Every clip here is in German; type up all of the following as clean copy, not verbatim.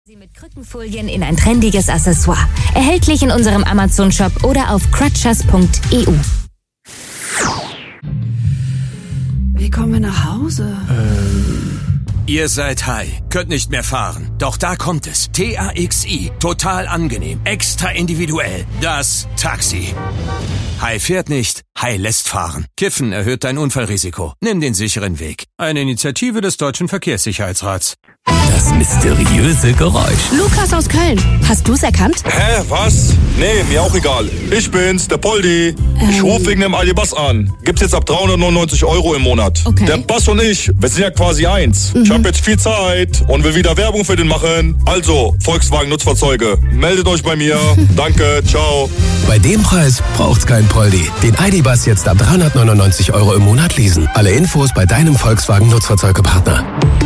Sie mit Krückenfolien in ein trendiges Accessoire. Erhältlich in unserem Amazon-Shop oder auf crutchers.eu. Wie kommen wir nach Hause? Ihr seid high, könnt nicht mehr fahren. Doch da kommt es. TAXi. Total angenehm. Extra individuell. Das Taxi. High fährt nicht, High lässt fahren. Kiffen erhöht dein Unfallrisiko. Nimm den sicheren Weg. Eine Initiative des Deutschen Verkehrssicherheitsrats. Das mysteriöse Geräusch. Lukas aus Köln. Hast du's erkannt? Hä, was? Nee, mir auch egal. Ich bin's, der Poldi. Ich rufe wegen dem Aldi-Bass an. Gibt's jetzt ab 399 € im Monat. Okay. Der Bass und ich, wir sind ja quasi eins. Ich hab jetzt viel Zeit und will wieder Werbung für den machen. Also, Volkswagen Nutzfahrzeuge, meldet euch bei mir. Danke, ciao. Bei dem Preis braucht's kein Poldi. Den Aldi-Bass jetzt ab 399 € im Monat leasen. Alle Infos bei deinem Volkswagen Nutzfahrzeugepartner.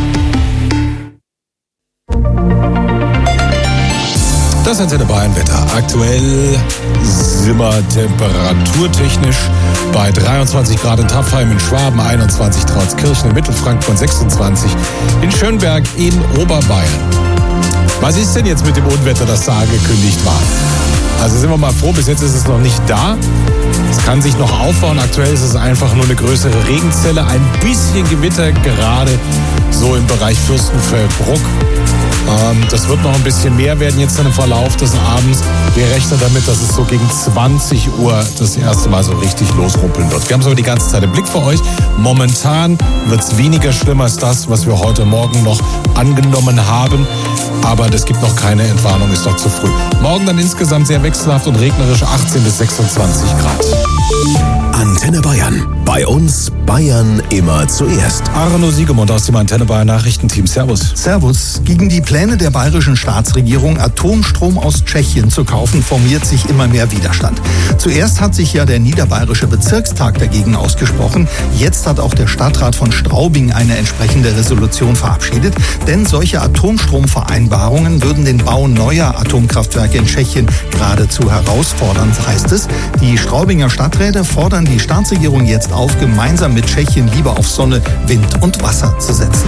Das Antenne Bayern Wetter. Aktuell sind wir temperaturtechnisch bei 23 Grad in Taffheim, in Schwaben, 21 Trautskirchen, in Mittelfranken und 26 in Schönberg in Oberbayern. Was ist denn jetzt mit dem Unwetter, das da angekündigt war? Also sind wir mal froh, bis jetzt ist es noch nicht da. Es kann sich noch aufbauen. Aktuell ist es einfach nur eine größere Regenzelle. Ein bisschen Gewitter gerade so im Bereich Fürstenfeldbruck. Das wird noch ein bisschen mehr werden jetzt dann im Verlauf des Abends. Wir rechnen damit, dass es so gegen 20 Uhr das erste Mal so richtig losrumpeln wird. Wir haben es aber die ganze Zeit im Blick für euch. Momentan wird es weniger schlimm als das, was wir heute Morgen noch angenommen haben. Aber es gibt noch keine Entwarnung, ist noch zu früh. Morgen dann insgesamt sehr wechselhaft und regnerisch 18 bis 26 Grad. Antenne Bayern. Bei uns Bayern immer zuerst. Arno Siegemund aus dem Antenne Bayern Nachrichtenteam. Servus. Servus. Gegen die Pläne der bayerischen Staatsregierung, Atomstrom aus Tschechien zu kaufen, formiert sich immer mehr Widerstand. Zuerst hat sich ja der niederbayerische Bezirkstag dagegen ausgesprochen. Jetzt hat auch der Stadtrat von Straubing eine entsprechende Resolution verabschiedet. Denn solche Atomstromvereinbarungen würden den Bau neuer Atomkraftwerke in Tschechien geradezu herausfordern, heißt es. Die Straubinger Stadträte fordern die Staatsregierung jetzt auf, gemeinsam mit Tschechien lieber auf Sonne, Wind und Wasser zu setzen.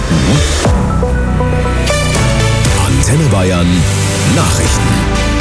Antenne Bayern Nachrichten.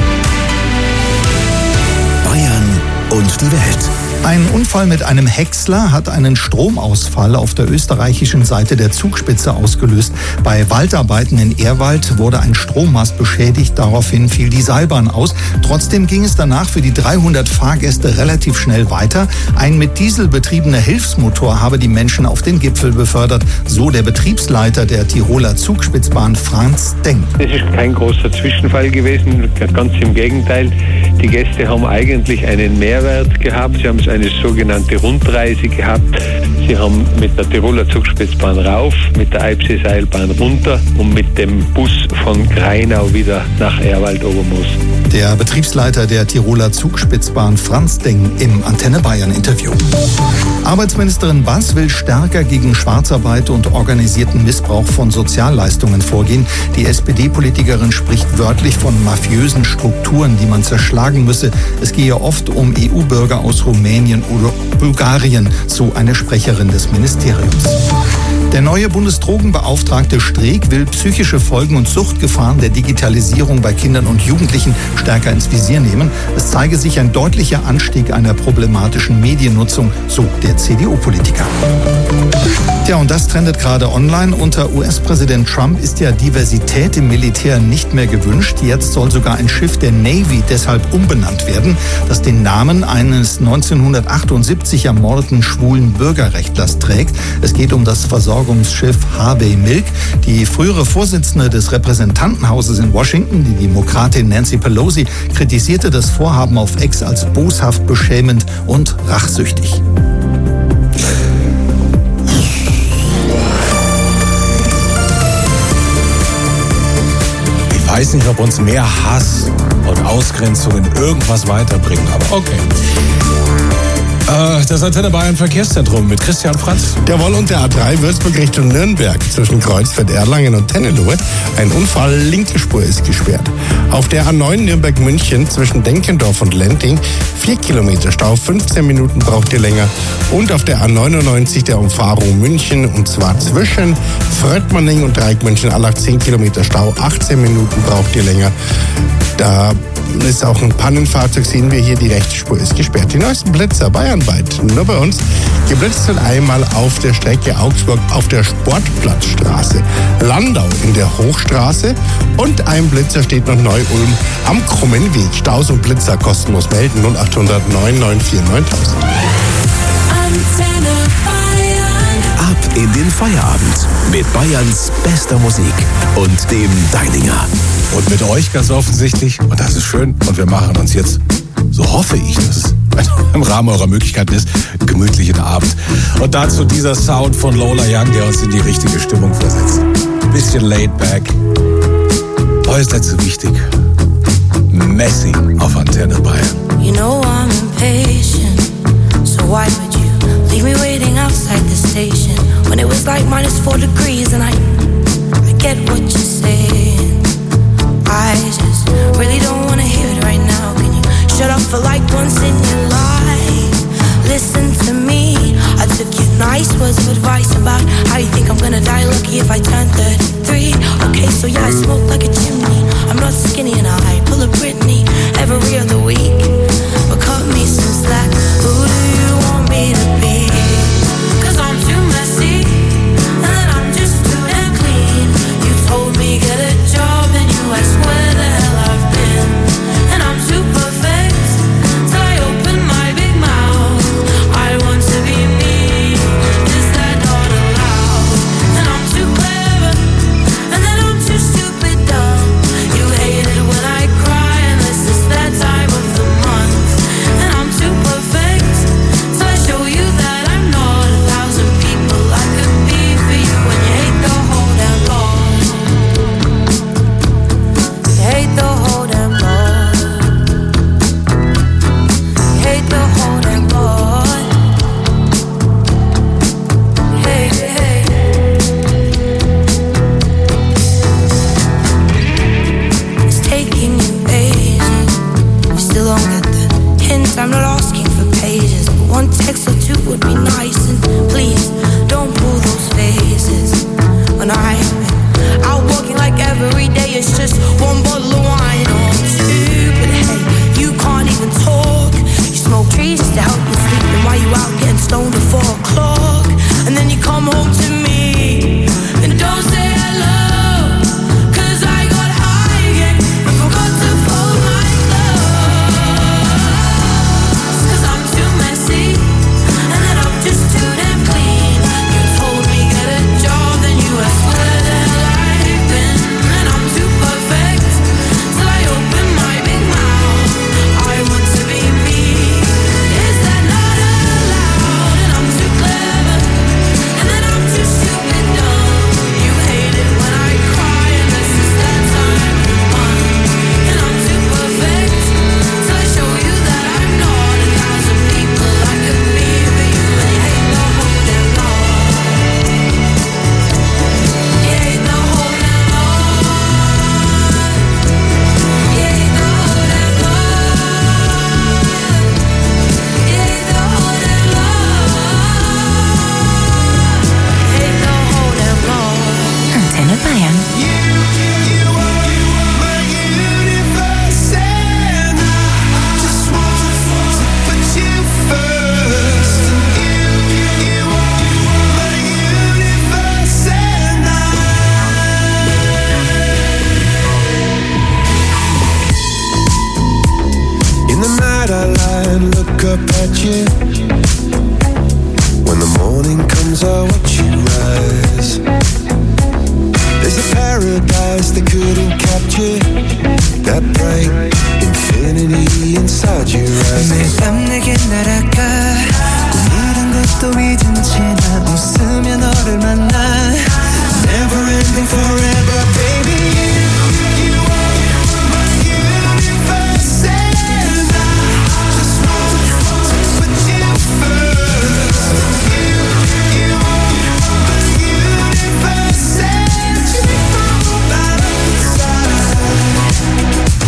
Bayern und die Welt. Ein Unfall mit einem Häcksler hat einen Stromausfall auf der österreichischen Seite der Zugspitze ausgelöst. Bei Waldarbeiten in Ehrwald wurde ein Strommast beschädigt, daraufhin fiel die Seilbahn aus. Trotzdem ging es danach für die 300 Fahrgäste relativ schnell weiter. Ein mit Diesel betriebener Hilfsmotor habe die Menschen auf den Gipfel befördert, so der Betriebsleiter der Tiroler Zugspitzbahn Franz Deng. Es ist kein großer Zwischenfall gewesen, ganz im Gegenteil. Die Gäste haben eigentlich einen Mehrwert gehabt. Sie haben eine sogenannte Rundreise gehabt. Sie haben mit der Tiroler Zugspitzbahn rauf, mit der Eibsee-Seilbahn runter und mit dem Bus von Grainau wieder nach Ehrwald-Obermoos. Der Betriebsleiter der Tiroler Zugspitzbahn Franz Deng im Antenne Bayern Interview. Arbeitsministerin Bass will stärker gegen Schwarzarbeit und organisierten Missbrauch von Sozialleistungen vorgehen. Die SPD-Politikerin spricht wörtlich von mafiösen Strukturen, die man zerschlagen müsse. Es gehe oft um EU-Bürger aus Rumänien oder Bulgarien, so eine Sprecherin des Ministeriums. Der neue Bundesdrogenbeauftragte Streeck will psychische Folgen und Suchtgefahren der Digitalisierung bei Kindern und Jugendlichen stärker ins Visier nehmen. Es zeige sich ein deutlicher Anstieg einer problematischen Mediennutzung, so der CDU-Politiker. Tja, und das trendet gerade online. Unter US-Präsident Trump ist ja Diversität im Militär nicht mehr gewünscht. Jetzt soll sogar ein Schiff der Navy deshalb umbenannt werden, das den Namen eines 1978 ermordeten schwulen Bürgerrechtlers trägt. Es geht um das Versorgungsschiff Harvey Milk. Die frühere Vorsitzende des Repräsentantenhauses in Washington, die Demokratin Nancy Pelosi, kritisierte das Vorhaben auf X als boshaft, beschämend und rachsüchtig. Ich weiß nicht, ob uns mehr Hass und Ausgrenzungen irgendwas weiterbringen, aber okay. Das Antenne Bayern Verkehrszentrum mit Christian Franz. Jawohl, und der A3 Würzburg Richtung Nürnberg zwischen Kreuzfeld Erlangen und Tennelohe. Ein Unfall, linke Spur ist gesperrt. Auf der A9 Nürnberg-München zwischen Denkendorf und Lenting 4 Kilometer Stau, 15 Minuten braucht ihr länger. Und auf der A99 der Umfahrung München, und zwar zwischen Fröttmanning und Dreieck München-Allach 10 Kilometer Stau, 18 Minuten braucht ihr länger. Da ist auch ein Pannenfahrzeug, sehen wir hier, die rechte Spur ist gesperrt. Die neuesten Blitzer bayernweit, nur bei uns. Geblitzt wird einmal auf der Strecke Augsburg auf der Sportplatzstraße, Landau in der Hochstraße und ein Blitzer steht noch Neu-Ulm am Krummen Weg. Staus und Blitzer kostenlos melden 0800 994 9000. Ab in den Feierabend mit Bayerns bester Musik und dem Deininger. Und mit euch ganz offensichtlich, und das ist schön, und wir machen uns jetzt, so hoffe ich, dass es im Rahmen eurer Möglichkeiten ist, gemütlichen Abend. Und dazu dieser Sound von Lola Young, der uns in die richtige Stimmung versetzt. Ein bisschen laid back. Heute ist nicht so wichtig. Messi auf Antenne Bayern. You know I'm impatient, so why would you leave me waiting outside the station when it was like -4 degrees and I get what you're saying. I just really don't wanna hear it right now. Can you shut up for like once in your life? Listen to me. I took your nice words of advice about how you think I'm gonna die lucky if I turn 33. Okay, so yeah, I smoke like a chimney. I'm not skinny and I pull a Britney every other week. But cut me some slack. Who do you want me to be? 'Cause I'm too messy and I'm just too damn clean. You told me get a job and you asked where the hell I've been. And I'm too perfect till I open my big mouth. I want to be me. Is that not allowed? And I'm too clever and then I'm too stupid dumb. You hate it when I cry and this is that time of the month. And I'm too perfect so I show you that I'm not 1,000 people I could be for you. And you hate the whole damn lot. You hate the whole damn lot. You hate the whole damn lot. Hey, hey. It's taking you ages. You still don't get the hint. I'm not asking for pages, but one text or two would be nice. And please don't pull those faces when I'm out walking like every day. It's just one bottle of wine or two. But hey, you can't even talk. You smoke trees just to help you sleep. And while you out getting stoned at 4 o'clock, and then you come home to me and don't say hello. 'Cause I got high again and forgot to fold my clothes. 'Cause I'm too messy and then I'm just too damn clean. You told me get a job, then you asked where the hell I've been. And I'm too perfect till I open my big mouth. I want to be me. Is that not allowed? And I'm too clever and then I'm too stupid dumb. You hate it when I cry and this is that time of the month. And I'm too perfect till I show you that I'm not 1,000 people I could be for you. And you hate the whole damn lot. You hate the whole damn lot. You hate the whole damn lot. You hate the whole damn lot. You hate the whole damn lot. Antenne Bayern. In the night I lie and look up at you. When the morning comes I watch you rise. There's a paradise they couldn't capture. That bright infinity inside your eyes. 매일 밤 내게 날아가 꿈이란 것도 잊은 채 나 웃으며 너를 만나. Never ending forever baby. You are my universe and I just want to put you first. You are my universe and you know that I'm inside.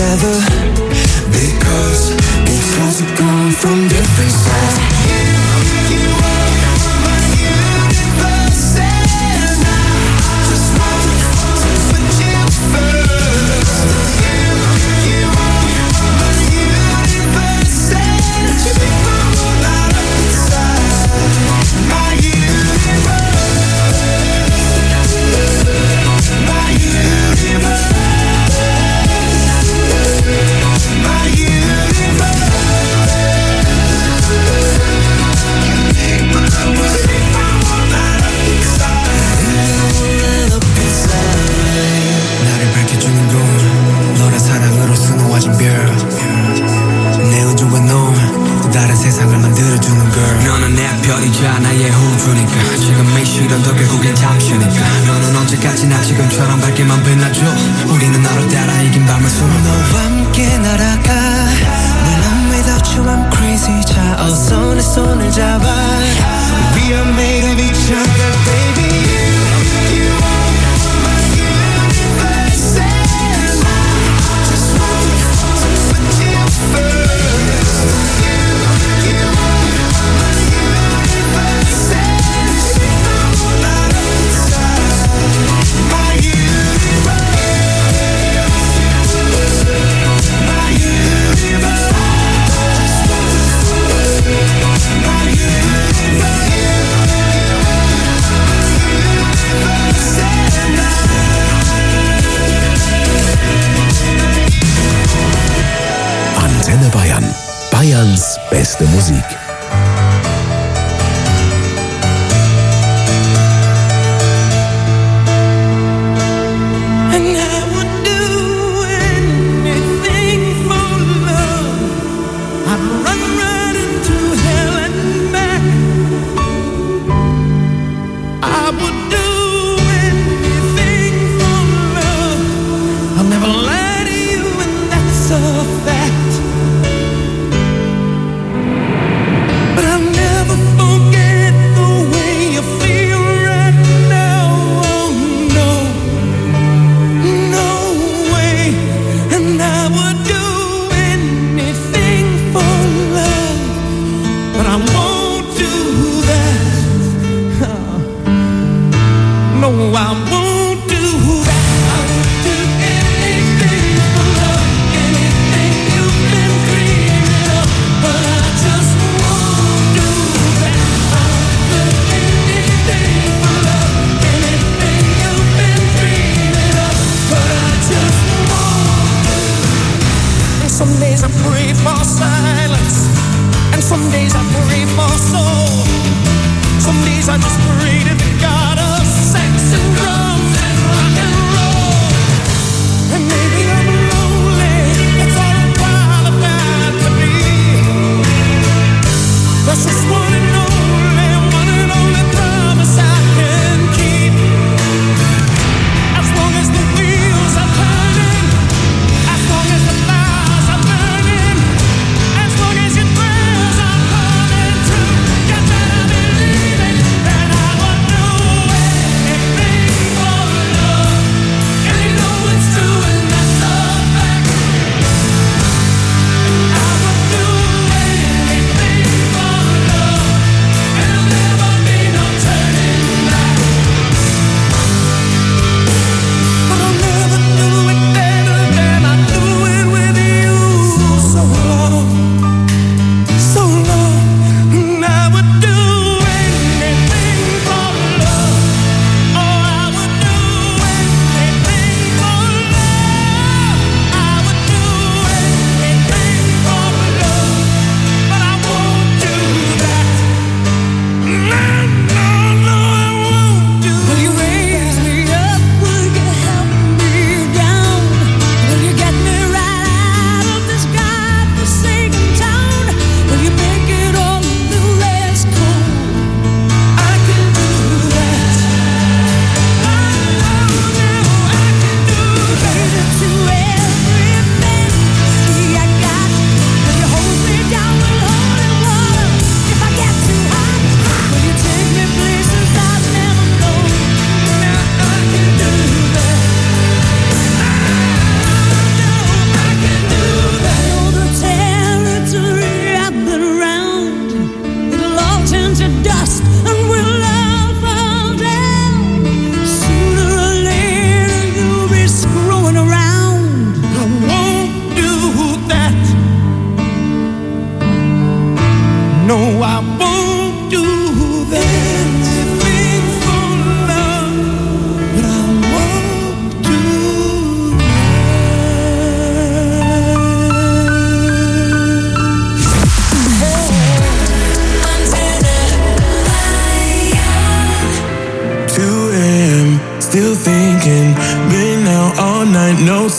together, because we clouds have come from different sides. You are my universe, and I just want to put you first. You are my universe, and you become all out of inside. My universe, my universe. My universe. 나를 밝혀주는 건 너란 사랑으로 수놓아진 별. 내 우주와 넌 또 다른 세상을 만들어주는 girl. 너는 내 별이자 나의 호주니까 지금의 시련도 결국엔 잠시니까 너는 언제까지나 지금처럼 밝게만 빛나줘. 우리는 너를 따라 이긴 밤을 수놓아 너와 함께 날아가. When I'm without you I'm crazy. 자 어서 내 손을 잡아. We are made of each other baby. You are my universe, and I just want to put you first. You are my universe, and you become all out of inside. My universe, my universe. Antenne Bayern. Bayerns beste Musik. And I would do anything for love. I'd run right into hell and back. I would do anything for love. I'll never lie to you, and that's a fact. But I'll never forget the way you feel right now. Oh no, no way. And I would do anything for love, but I won't do that. No, I won't do that. I would do anything for love, anything you've been dreaming of, but I just won't do that. I would do anything for love, anything you've been dreaming of, but I just won't. And some days I pray for silence, and some days I pray for soul. Some days I just pray to the God of sex and drums and rock and roll. And maybe I'm lonely, that's all I'm qualified to be. That's just one and only promise I can keep. As long as the wheels are turning, as long as the fires are burning, as long as your prayers are coming true, you better believe it, that I will do anything for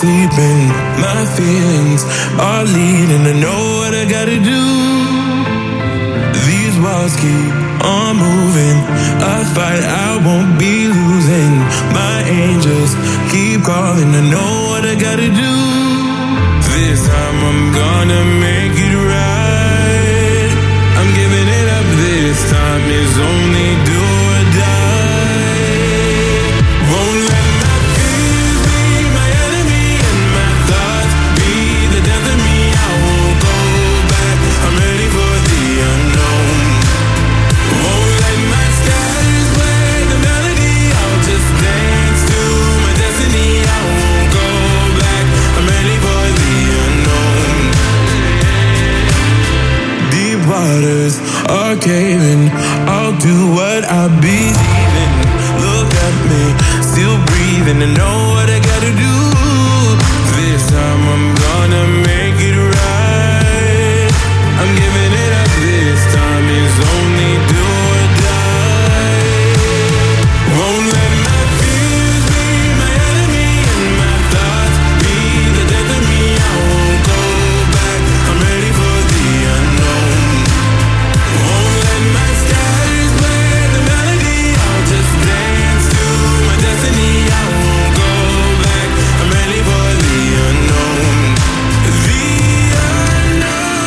sleeping. My feelings are leading. I know what I gotta do. These walls keep on moving. A fight I won't be losing. My angels keep calling. I know what I gotta do. This time I'm gonna make it right. I'm giving it up. This time is only do or die. Won't let my fears be my enemy and my thoughts be the death of me. I won't go back. I'm ready for the unknown. Won't let my scars play the melody. I'll just dance to my destiny. I won't go back. I'm ready for the unknown. Deep waters are caving. I'll do what I believe in. Look at me, still breathing. I know what I gotta do. This time I'm gonna make it right. I'm giving it up. This time is only do or die. Won't let my fears be my enemy and my thoughts be the death of me. I won't go back. I'm ready for the unknown. Won't let my scars play the melody. I'll just dance to my destiny. I won't go back. I'm ready for the unknown. The unknown.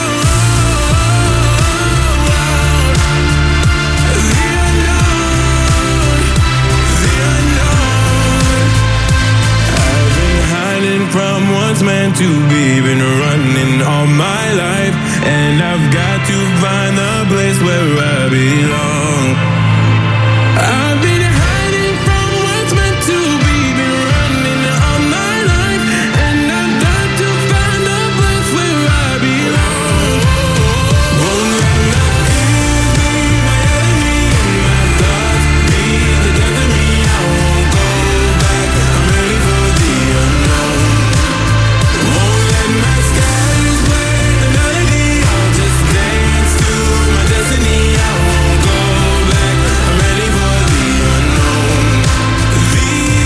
I've been hiding from what's meant to be. Been running all my life, and I've got to find the place where I belong. I've been hiding from what's meant to be. Been running all my life, and I've got to find the place where I belong. Won't let my fears be my enemy and my thoughts be the death of me. I won't go back. I'm ready for the unknown. Won't let my scars play the melody. I'll just dance to my destiny. I won't go back. I'm ready for the unknown. The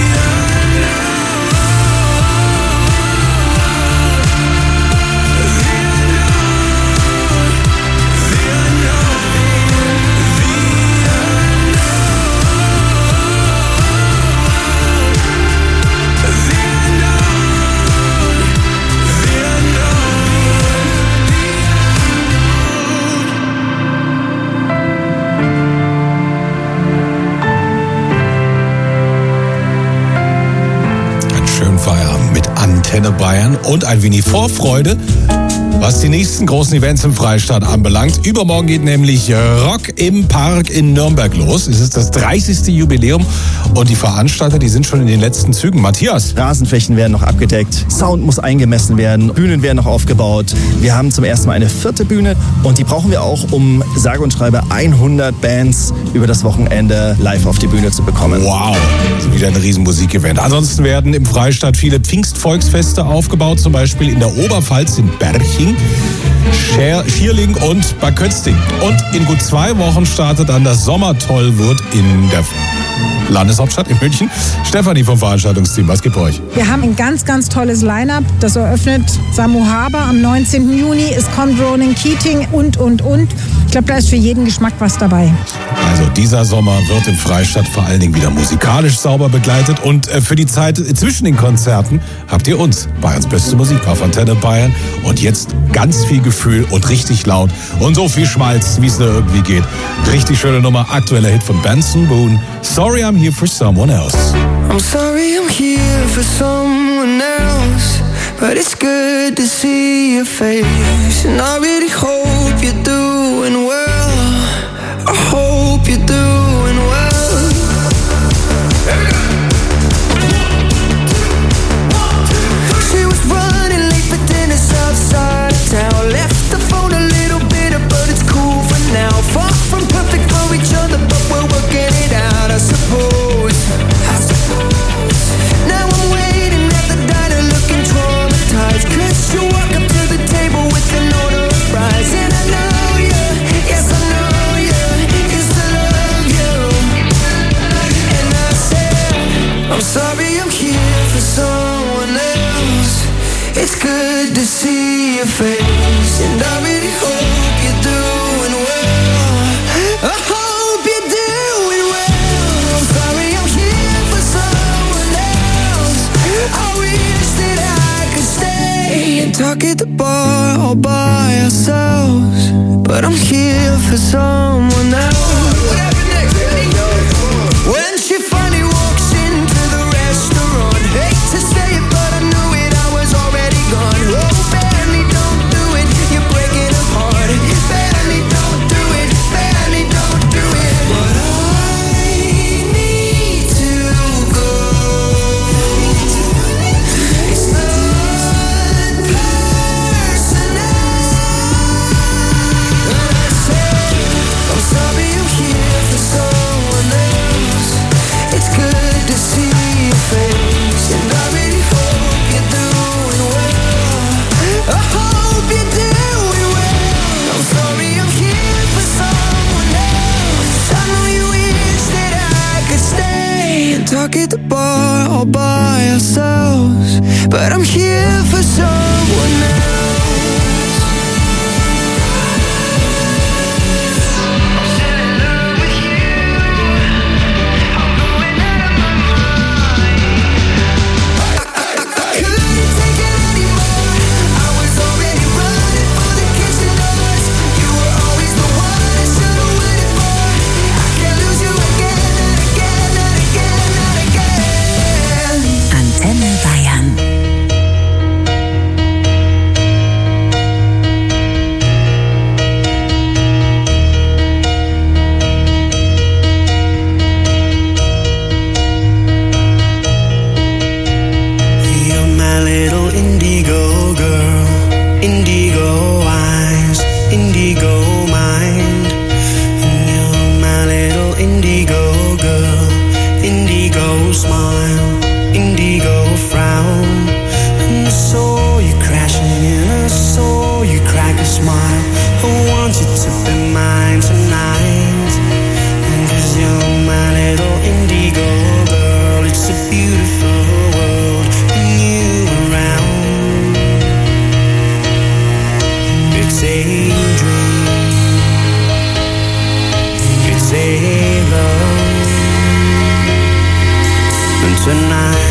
Einen schönen Feierabend mit Antenne Bayern und ein wenig Vorfreude, was die nächsten großen Events im Freistaat anbelangt. Übermorgen geht nämlich Rock im Park in Nürnberg los. Es ist das 30. Jubiläum und die Veranstalter, die sind schon in den letzten Zügen. Matthias. Rasenflächen werden noch abgedeckt, Sound muss eingemessen werden, Bühnen werden noch aufgebaut. Wir haben zum ersten Mal eine 4. Bühne und die brauchen wir auch, um sage und schreibe 100 Bands über das Wochenende live auf die Bühne zu bekommen. Wow, also wieder ein riesen Musikevent. Ansonsten werden im Freistaat viele Pfingstvolksfeste aufgebaut, zum Beispiel in der Oberpfalz in Berching, Schierling und Bad Kötzting. Und in gut 2 Wochen startet dann das Sommertollwurt in der Landeshauptstadt in München. Stefanie vom Veranstaltungsteam, was gibt euch? Wir haben ein ganz, ganz tolles Line-Up. Das eröffnet Samu Haber am 19. Juni. Es kommt Ronan Keating und. Ich glaube, da ist für jeden Geschmack was dabei. Also dieser Sommer wird im Freistaat vor allen Dingen wieder musikalisch sauber begleitet. Und für die Zeit zwischen den Konzerten habt ihr uns, Bayerns beste Musik auf Antenne Bayern. Und jetzt ganz viel Gefühl und richtig laut und so viel Schmalz, wie es nur irgendwie geht. Richtig schöne Nummer, aktueller Hit von Benson Boone. Sorry I'm here for someone else. I'm sorry I'm here for someone else, but it's good to see your face. And I really hope you're doing well. I hope you're doing well. She was running late for dinner outside of town. Left the phone a little bitter, but it's cool for now. Far from perfect for each other, but we're working it out, I suppose. Now I'm waiting at the diner looking traumatized, 'cause you walk up to the table with an order of fries, and I know you see your face, and I really hope you're doing well. I hope you're doing well. I'm sorry I'm here for someone else. I wish that I could stay and talk at the bar all by ourselves, but I'm here for someone else. When she finally walks into the restaurant, hate to say it, but I knew it, I was already gone. Oh, badly don't do it, you're breaking apart. Badly don't do it, badly don't do it. But I need to go. It's not personal. I say, I'm sorry I'm here for someone else. It's good to see your face, and I really hope you're doing well. I hope you're doing well. I'm sorry I'm here for someone else. I know you wish that I could stay and talk at the bar all by ourselves, but I'm here for someone else. Antenne Bayern. You're my little indigo girl, indigo eyes, indigo mind. You're my little indigo girl, indigo smile, indigo frown. And I saw you crashing and I saw you crack a smile. I want you to be mine tonight. And 'cause you're my little indigo girl, it's a beautiful world and you around. It's a dream, it's a love. And tonight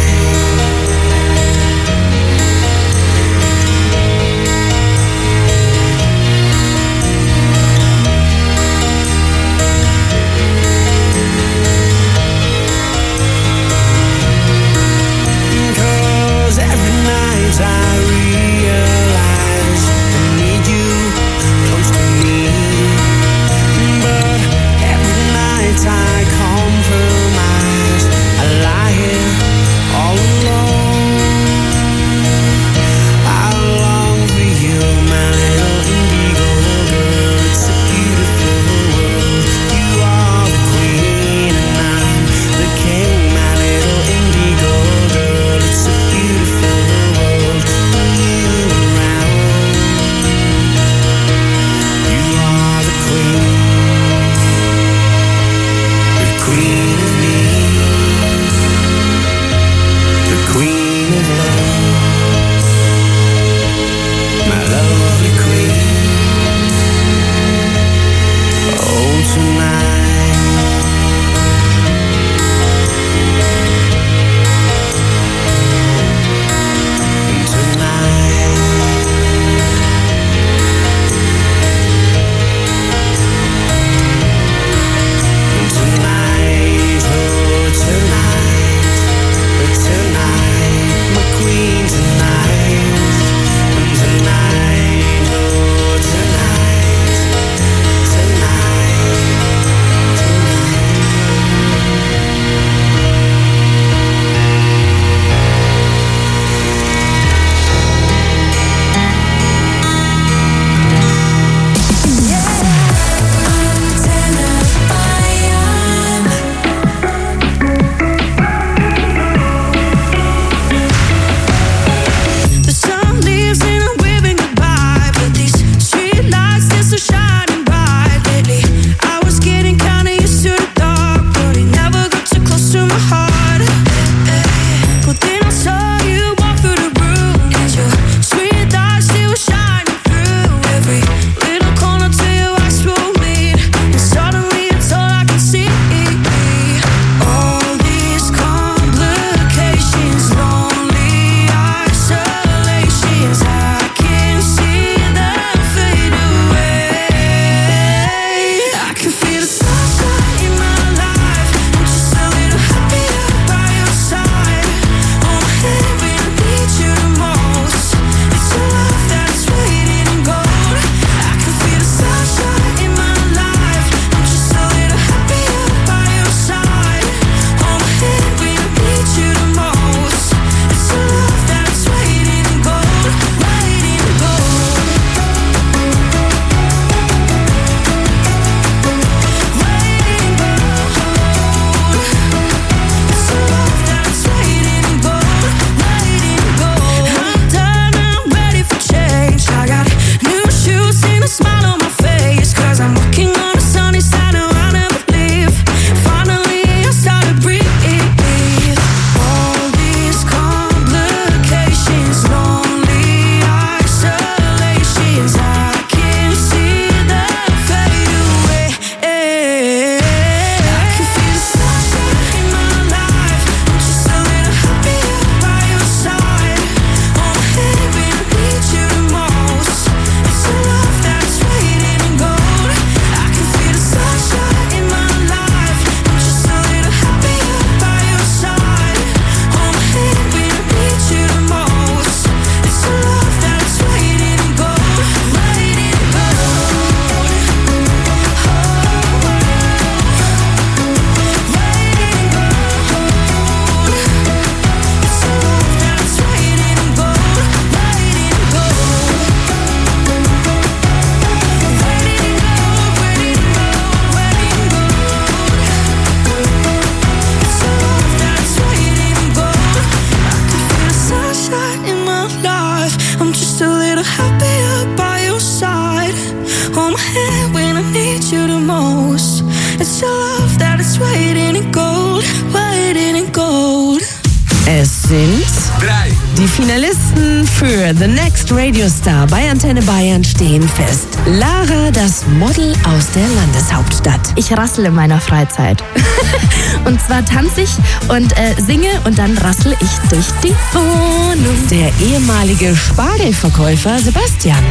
show off that it's waiting in gold, waiting in gold. Es sind 3. Die Finalisten für The Next Radio Star bei Antenne Bayern stehen fest. Lara, das Model aus der Landeshauptstadt. Ich rassle in meiner Freizeit. Und zwar tanze ich und singe und dann rassle ich durch die Wohnung. Der ehemalige Spargelverkäufer Sebastian.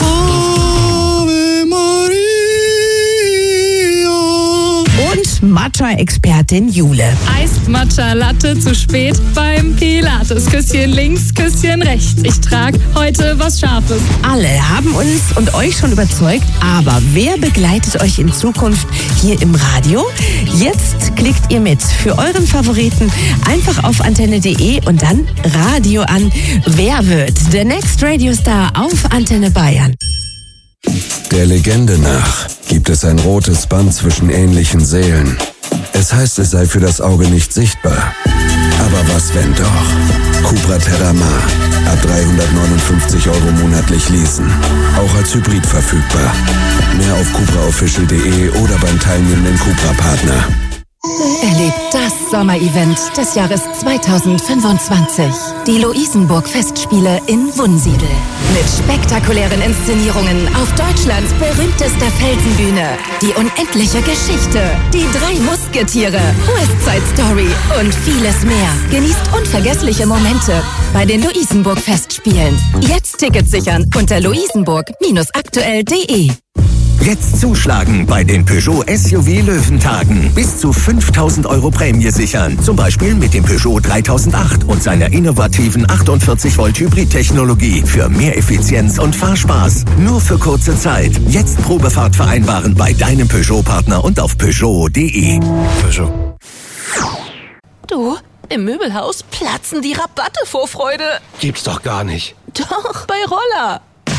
Und Matcha-Expertin Jule. Eist Matcha Latte zu spät beim Pilates. Küsschen links, Küsschen rechts. Ich trage heute was Scharfes. Alle haben uns und euch schon überzeugt, aber wer begleitet euch in Zukunft hier im Radio? Jetzt klickt ihr mit für euren Favoriten einfach auf antenne.de und dann Radio an. Wer wird der Next Radio Star auf Antenne Bayern? Der Legende nach gibt es ein rotes Band zwischen ähnlichen Seelen. Es heißt, es sei für das Auge nicht sichtbar. Aber was, wenn doch? Cupra Terramar. Ab 359 € monatlich leasen. Auch als Hybrid verfügbar. Mehr auf cupraofficial.de oder beim teilnehmenden Cupra-Partner. Erlebt das Sommerevent des Jahres 2025. Die Luisenburg-Festspiele in Wunsiedel. Mit spektakulären Inszenierungen auf Deutschlands berühmtester Felsenbühne. Die unendliche Geschichte. Die 3 Musketiere. West Side Story und vieles mehr. Genießt unvergessliche Momente bei den Luisenburg-Festspielen. Jetzt Tickets sichern unter luisenburg-aktuell.de. Jetzt zuschlagen bei den Peugeot SUV Löwentagen. Bis zu 5.000 € Prämie sichern. Zum Beispiel mit dem Peugeot 3008 und seiner innovativen 48-Volt Hybrid-Technologie für mehr Effizienz und Fahrspaß. Nur für kurze Zeit. Jetzt Probefahrt vereinbaren bei deinem Peugeot-Partner und auf Peugeot.de. Peugeot. Du, im Möbelhaus platzen die Rabatte vor Freude. Gibt's doch gar nicht. Doch, bei Roller.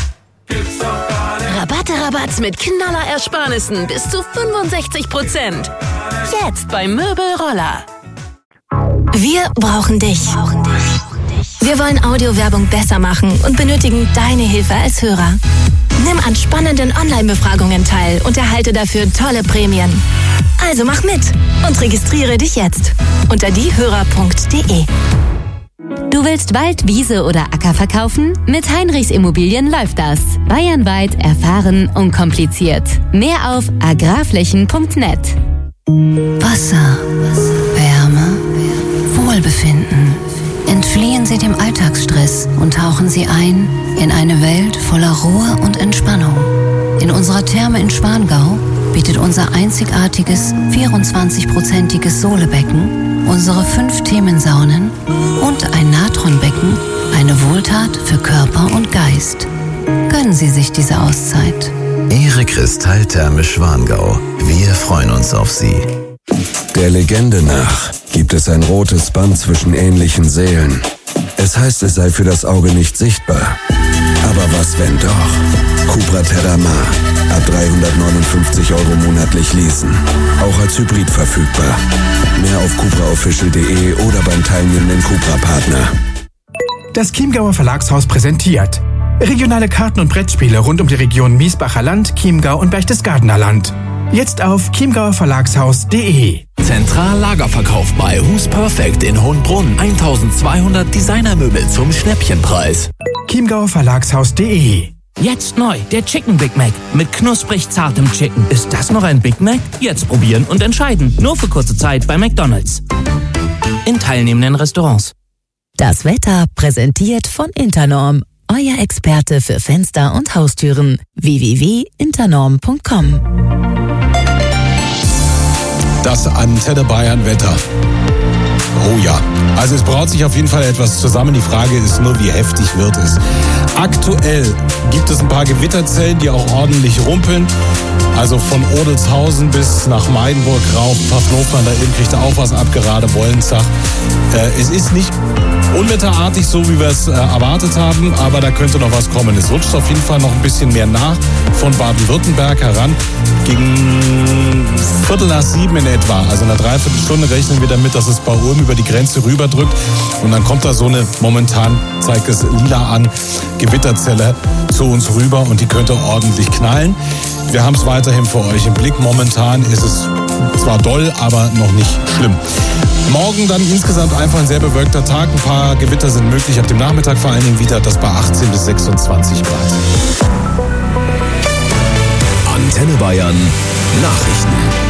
Rabatte mit Knallerersparnissen bis zu 65%. Jetzt bei Möbel Roller. Wir brauchen dich. Wir wollen Audiowerbung besser machen und benötigen deine Hilfe als Hörer. Nimm an spannenden Online-Befragungen teil und erhalte dafür tolle Prämien. Also mach mit und registriere dich jetzt unter diehörer.de. Du willst Wald, Wiese oder Acker verkaufen? Mit Heinrichs Immobilien läuft das. Bayernweit erfahren, unkompliziert. Mehr auf agrarflächen.net. Wasser, Wärme, Wohlbefinden. Entfliehen Sie dem Alltagsstress und tauchen Sie ein in eine Welt voller Ruhe und Entspannung. In unserer Therme in Schwangau bietet unser einzigartiges 24-prozentiges Sohlebecken, unsere 5 Themensaunen und ein Natronbecken eine Wohltat für Körper und Geist. Gönnen Sie sich diese Auszeit. Ihre Kristalltherme Schwangau. Wir freuen uns auf Sie. Der Legende nach gibt es ein rotes Band zwischen ähnlichen Seelen. Es heißt, es sei für das Auge nicht sichtbar. Aber was, wenn doch? Cupra Terramar. Ab 359 € monatlich leasen. Auch als Hybrid verfügbar. Mehr auf cupraofficial.de oder beim teilnehmenden Cupra-Partner. Das Chiemgauer Verlagshaus präsentiert regionale Karten- und Brettspiele rund um die Region Miesbacher Land, Chiemgau und Berchtesgadener Land. Jetzt auf chiemgauerverlagshaus.de. Zentrallagerverkauf bei Who's Perfect in Hohenbrunn. 1200 Designermöbel zum Schnäppchenpreis. chiemgauerverlagshaus.de. Jetzt neu, der Chicken Big Mac mit knusprig zartem Chicken. Ist das noch ein Big Mac? Jetzt probieren und entscheiden. Nur für kurze Zeit bei McDonald's. In teilnehmenden Restaurants. Das Wetter präsentiert von Internorm. Euer Experte für Fenster und Haustüren. www.internorm.com. Das Antenne Bayern Wetter. Oh ja, also es braut sich auf jeden Fall etwas zusammen. Die Frage ist nur, wie heftig wird es. Aktuell gibt es ein paar Gewitterzellen, die auch ordentlich rumpeln. Also von Odelshausen bis nach Meidenburg rauf, Pfaffenhofen, da eben kriegt er auch was ab, gerade Wollenzach. Es ist nicht unwetterartig, so wie wir es erwartet haben, aber da könnte noch was kommen. Es rutscht auf jeden Fall noch ein bisschen mehr nach von Baden-Württemberg heran. Gegen 6:45 in etwa, also in einer Dreiviertelstunde rechnen wir damit, dass es bei Ulm über die Grenze rüberdrückt und dann kommt da so eine, momentan zeigt es lila an, Gewitterzelle zu uns rüber und die könnte ordentlich knallen. Wir haben es weiterhin für euch im Blick. Momentan ist es zwar doll, aber noch nicht schlimm. Morgen dann insgesamt einfach ein sehr bewölkter Tag. Ein paar Gewitter sind möglich, ab dem Nachmittag vor allen Dingen wieder, das bei 18 bis 26 Grad. Antenne Bayern Nachrichten.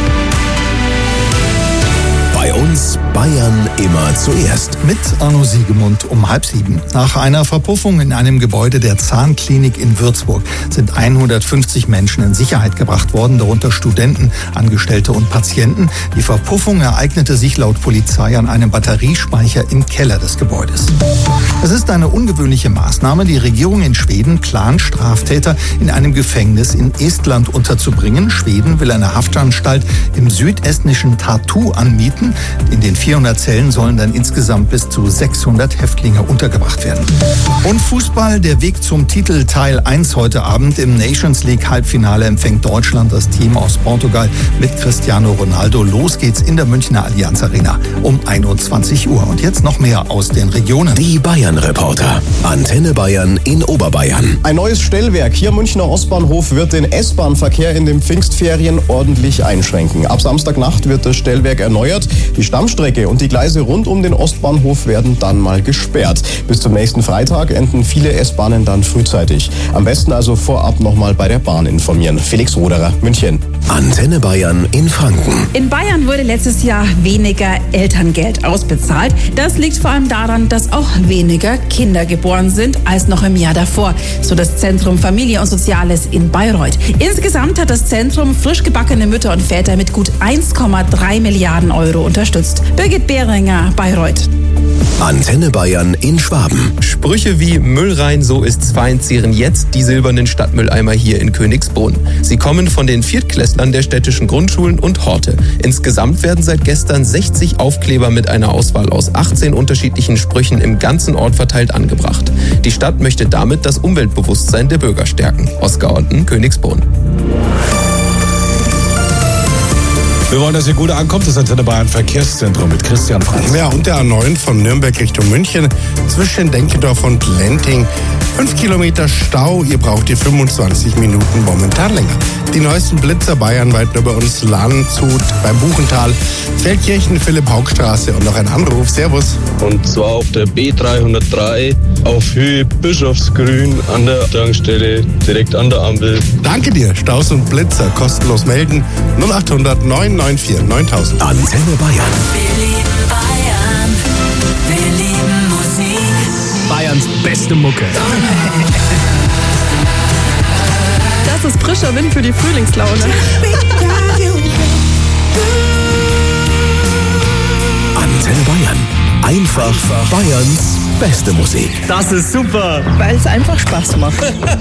Bei uns Bayern immer zuerst. Mit Arno Siegemund um 6:30. Nach einer Verpuffung in einem Gebäude der Zahnklinik in Würzburg sind 150 Menschen in Sicherheit gebracht worden, darunter Studenten, Angestellte und Patienten. Die Verpuffung ereignete sich laut Polizei an einem Batteriespeicher im Keller des Gebäudes. Es ist eine ungewöhnliche Maßnahme. Die Regierung in Schweden plant, Straftäter in einem Gefängnis in Estland unterzubringen. Schweden will eine Haftanstalt im südestnischen Tartu anmieten. In den 400 Zellen sollen dann insgesamt bis zu 600 Häftlinge untergebracht werden. Und Fußball, der Weg zum Titel Teil 1 heute Abend. Im Nations League Halbfinale empfängt Deutschland das Team aus Portugal mit Cristiano Ronaldo. Los geht's in der Münchner Allianz Arena um 21 Uhr. Und jetzt noch mehr aus den Regionen. Die Bayern-Reporter. Antenne Bayern in Oberbayern. Ein neues Stellwerk hier am Münchner Ostbahnhof wird den S-Bahn-Verkehr in den Pfingstferien ordentlich einschränken. Ab Samstagnacht wird das Stellwerk erneuert. Die Stammstrecke und die Gleise rund um den Ostbahnhof werden dann mal gesperrt. Bis zum nächsten Freitag enden viele S-Bahnen dann frühzeitig. Am besten also vorab nochmal bei der Bahn informieren. Felix Roderer, München. Antenne Bayern in Franken. In Bayern wurde letztes Jahr weniger Elterngeld ausbezahlt. Das liegt vor allem daran, dass auch weniger Kinder geboren sind als noch im Jahr davor, so das Zentrum Familie und Soziales in Bayreuth. Insgesamt hat das Zentrum frisch gebackene Mütter und Väter mit gut 1,3 Milliarden Euro unterstützt. Birgit Behringer, Bayreuth. Antenne Bayern in Schwaben. Sprüche wie Müll rein, so ist's fein zieren jetzt die silbernen Stadtmülleimer hier in Königsbrunn. Sie kommen von den Viertklässlern der städtischen Grundschulen und Horte. Insgesamt werden seit gestern 60 Aufkleber mit einer Auswahl aus 18 unterschiedlichen Sprüchen im ganzen Ort verteilt angebracht. Die Stadt möchte damit das Umweltbewusstsein der Bürger stärken. Oskar Otten, Königsbrunn. Wir wollen, dass ihr gut ankommt. Das Antenne Bayern Verkehrszentrum mit Christian Franz. Ja, und der A9 von Nürnberg Richtung München zwischen Denkendorf und Lenting. 5 Kilometer Stau, ihr braucht die 25 Minuten momentan länger. Die neuesten Blitzer bayernweit nur bei uns Landshut, beim Buchental, Feldkirchen, Philipp-Haug-Straße und noch ein Anruf. Servus. Und zwar auf der B303 auf Höhe Bischofsgrün an der Tankstelle, direkt an der Ampel. Danke dir. Staus und Blitzer kostenlos melden. 0800 994 9000. Antenne Bayern. Wir lieben Bayern. Wir lieben Musik. Bayerns beste Mucke. Das ist frischer Wind für die Frühlingslaune. Antenne Bayern. Einfach Bayerns beste Musik. Das ist super. Weil es einfach Spaß macht.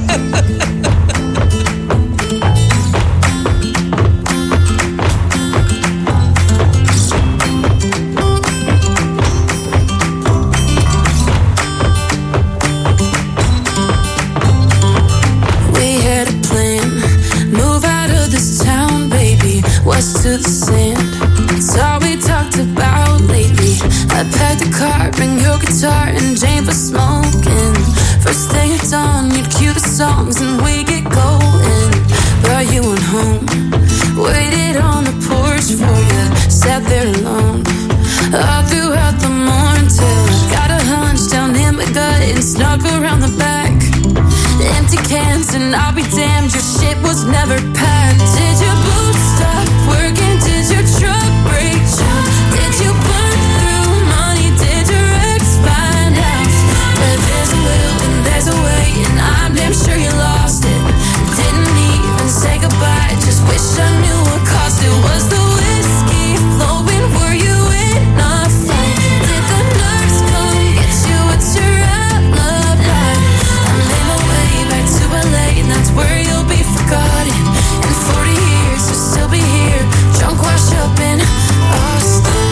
West to the sand, it's all we talked about lately. I packed the car, bring your guitar and Jane for smoking. First thing at dawn, you'd cue the songs and we get going. Brought you on home, waited on the porch for you, sat there alone all throughout the morning till I got a hunch down in my gut and snuck around the back. Empty cans and I'll be damned, your shit was never packed. Did your boots stop working? Did your truck break down? Did you burn through money? Did your ex find out? But there's a will and there's a way, and I'm damn sure you lost it. Didn't even say goodbye, just wish I knew what cost it. Was the whiskey flowing? Were you in a fight? Did the nurse come get you? What's your alibi? I'm in my way back to LA, and that's where you'll be forgotten. In 40 years you'll still be here, drunk, washed up in Austin.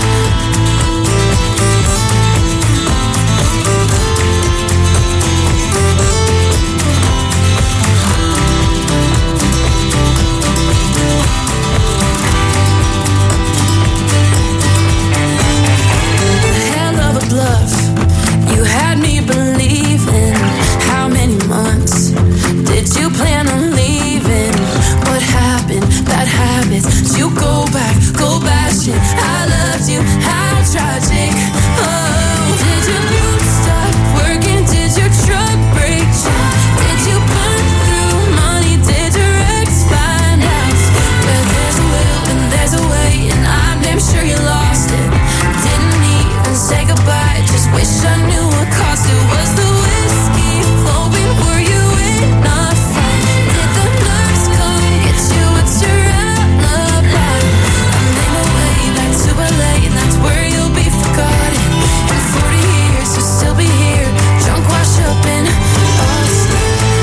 Hell of a bluff, you had me believing. How many months did you plan on leaving? What happened? Bad habits. You go back, go shit. I loved you, how tragic. Oh, did your boots stop working? Did your truck break down? Did you burn through money? Did your ex find out? But there's a will and there's a way, and I'm damn sure you lost it. Didn't even say goodbye, just wish I knew what cost it. Was the whiskey flowing? Were you in a fight? Did the nurse come get you? What's your alibi? I made my way back to LA, and that's where you'll be forgotten. In 40 years you'll still be here, drunk, washed up in Austin.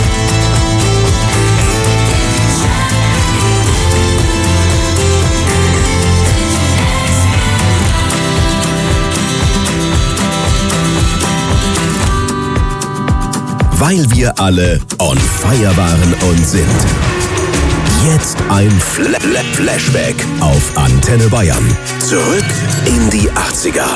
Weil wir alle on fire waren und sind. Jetzt ein Flashback auf Antenne Bayern. Zurück in die 80er.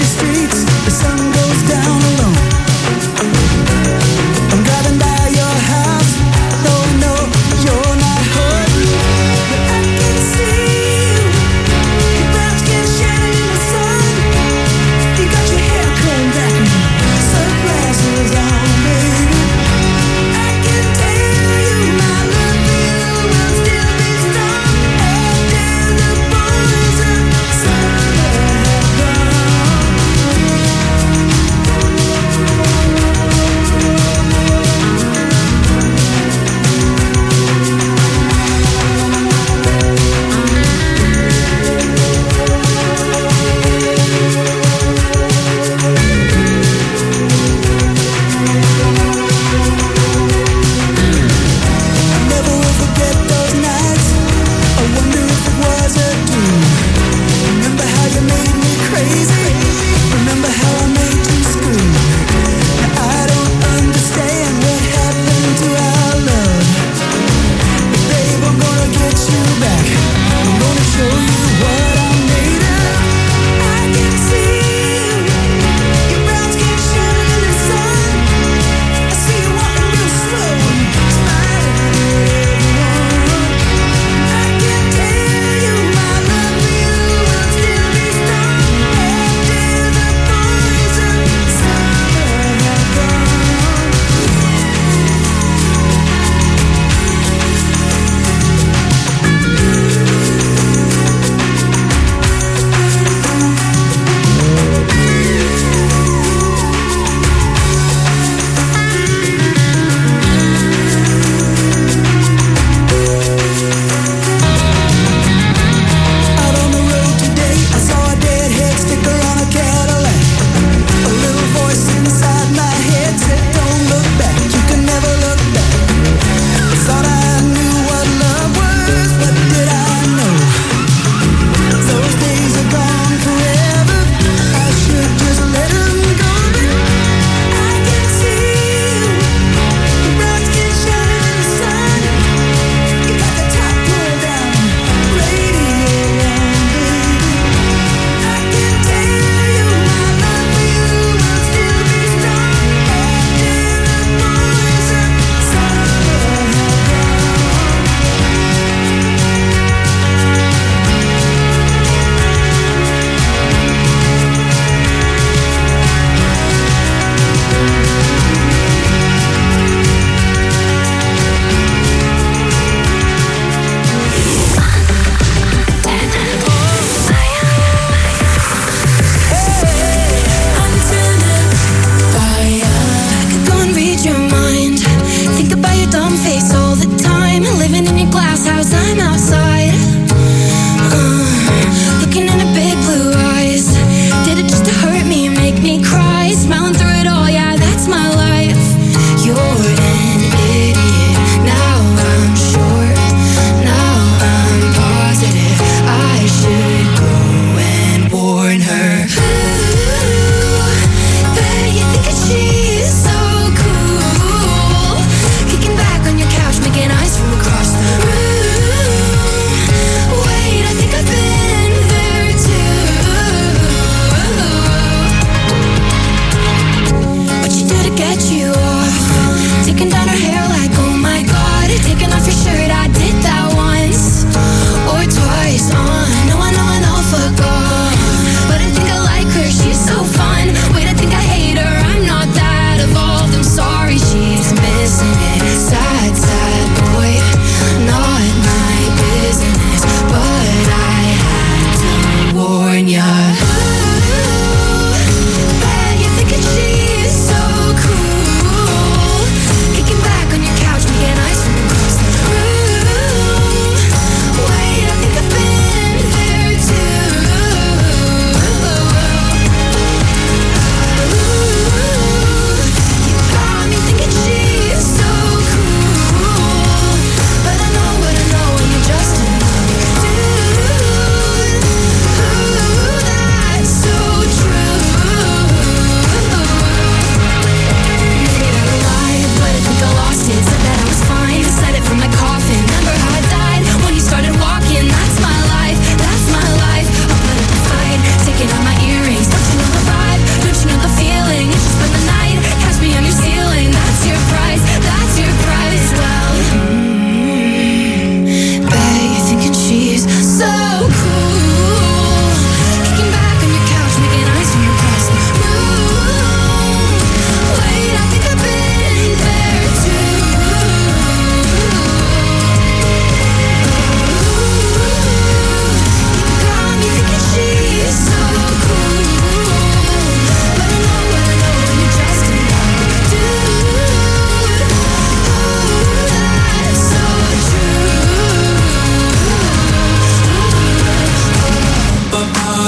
Your house.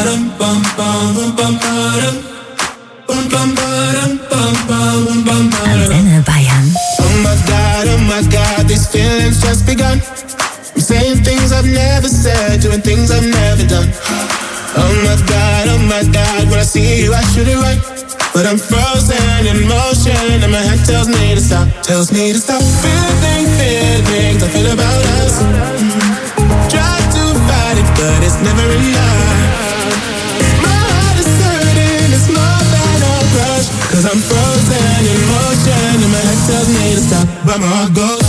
Antenne Bayern. Oh my God, these feelings just begun. I'm saying things I've never said, doing things I've never done. Oh my God, when I see you I should it right. But I'm frozen in motion and my head tells me to stop. Tells me to stop feeling feelings I feel about us. Try to fight it, but it's never enough. My heart is hurting, it's more than a crush. Cause I'm frozen in motion and my head tells me to stop. But my heart goes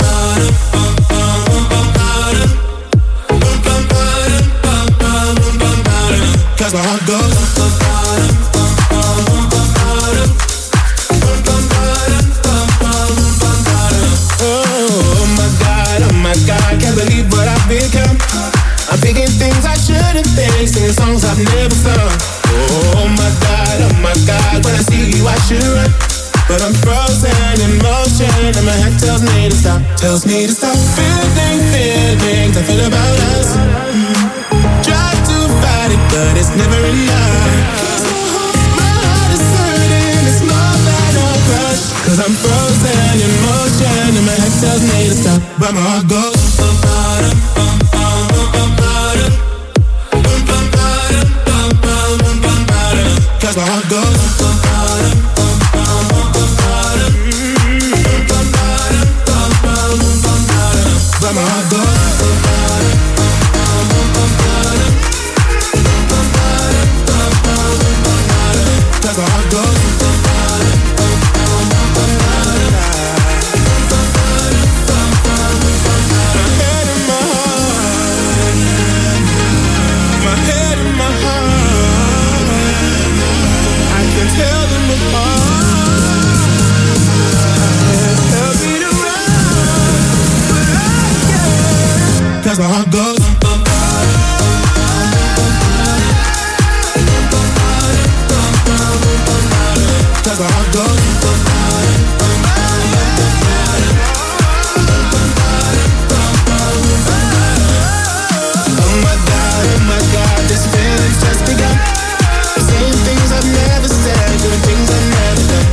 cause my heart goes oh my God, can't believe what I've become. I'm thinking things I shouldn't think, singing songs I've never sung. Oh my God, when I see you I should run. But I'm frozen in motion and my head tells me to stop. Tells me to stop feeling feelings I feel about us. Try to fight it, but it's never enough. My heart is hurting, it's more than a crush. Cause I'm frozen in motion and my head tells me to stop. But my heart goes cause my heart goes but my heart goes cause my heart goes my head and my heart I can tell them apart. Tell me to run, but I can't. Cause my heart goes cause my heart goes oh my God, this feeling's just begun. Saying things I've never said, doing things I've never done.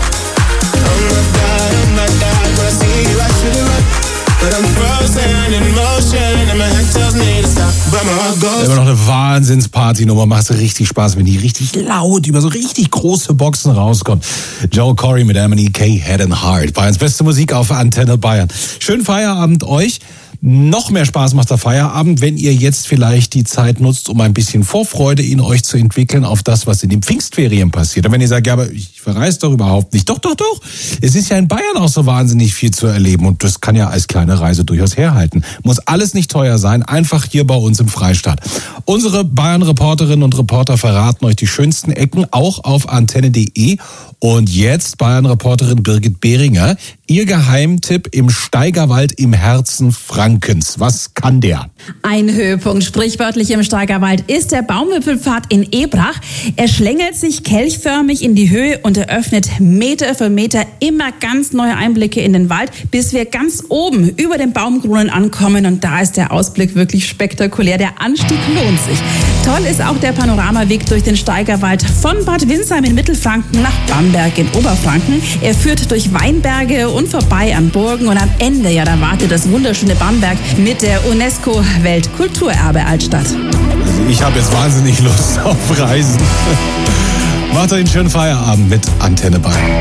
Oh my God, when I see you I should run. But I'm frozen in motion and my head tells me to stop. But my heart goes immer noch eine Wahnsinns-Party-Nummer, macht richtig Spaß, wenn die richtig laut über so richtig große Boxen rauskommt. Joe Corey mit Emily K. Head and Heart. Bayerns beste Musik auf Antenne Bayern. Schönen Feierabend euch. Noch mehr Spaß macht der Feierabend, wenn ihr jetzt vielleicht die Zeit nutzt, um ein bisschen Vorfreude in euch zu entwickeln auf das, was in den Pfingstferien passiert. Und wenn ihr sagt, ja, aber ich verreise doch überhaupt nicht. Doch. Es ist ja in Bayern auch so wahnsinnig viel zu erleben und das kann ja als kleine Reise durchaus herhalten. Muss alles nicht teuer sein, einfach hier bei uns im Freistaat. Unsere Bayern-Reporterinnen und Reporter verraten euch die schönsten Ecken, auch auf antenne.de. Und jetzt Bayern-Reporterin Birgit Behringer, ihr Geheimtipp im Steigerwald im Herzen Frankens. Was kann der? Ein Höhepunkt, sprichwörtlich im Steigerwald, ist der Baumwipfelpfad in Ebrach. Er schlängelt sich kelchförmig in die Höhe und eröffnet Meter für Meter immer ganz neue Einblicke in den Wald, bis wir ganz oben über den Baumkronen ankommen. Und da ist der Ausblick wirklich spektakulär. Der Anstieg lohnt sich. Toll ist auch der Panoramaweg durch den Steigerwald von Bad Windsheim in Mittelfranken nach Bamberg in Oberfranken. Er führt durch Weinberge und vorbei an Burgen und am Ende, ja, da wartet das wunderschöne Bamberg mit der UNESCO-Weltkulturerbe Altstadt. Also ich habe jetzt wahnsinnig Lust auf Reisen. Macht euch einen schönen Feierabend mit Antenne Bayern.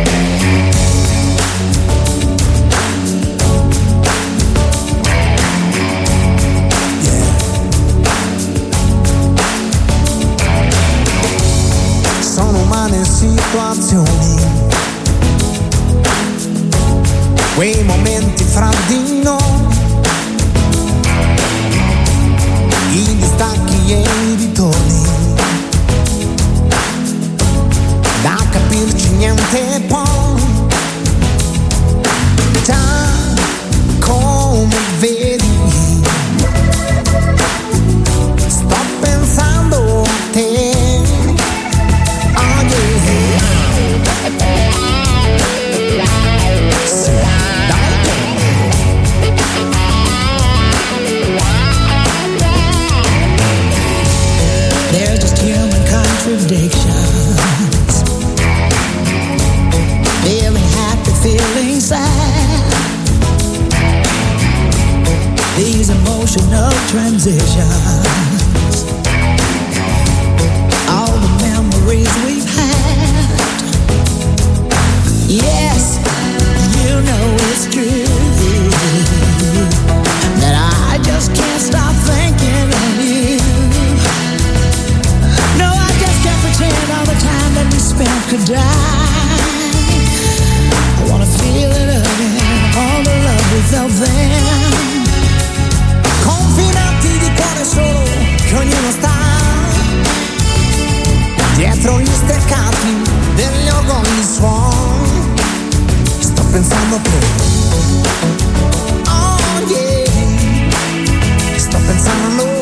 Sono umane situazioni, quei momenti fra di noi, i distacchi e i ritorni, da capirci niente poi, già come vedi, sto pensando a te. They're just human contradictions, feeling happy, feeling sad. These emotional transitions, all the memories we've had. Yes, you know it's true that I just can't stop thinking of you. No, I just can't pretend all the time that we spent could die. I wanna feel it again, all the love we felt then. Confinati di cuore solo, che ognuno sta dietro gli steccati degli organi suon. Sto pensando a te, oh yeah, sto pensando a noi.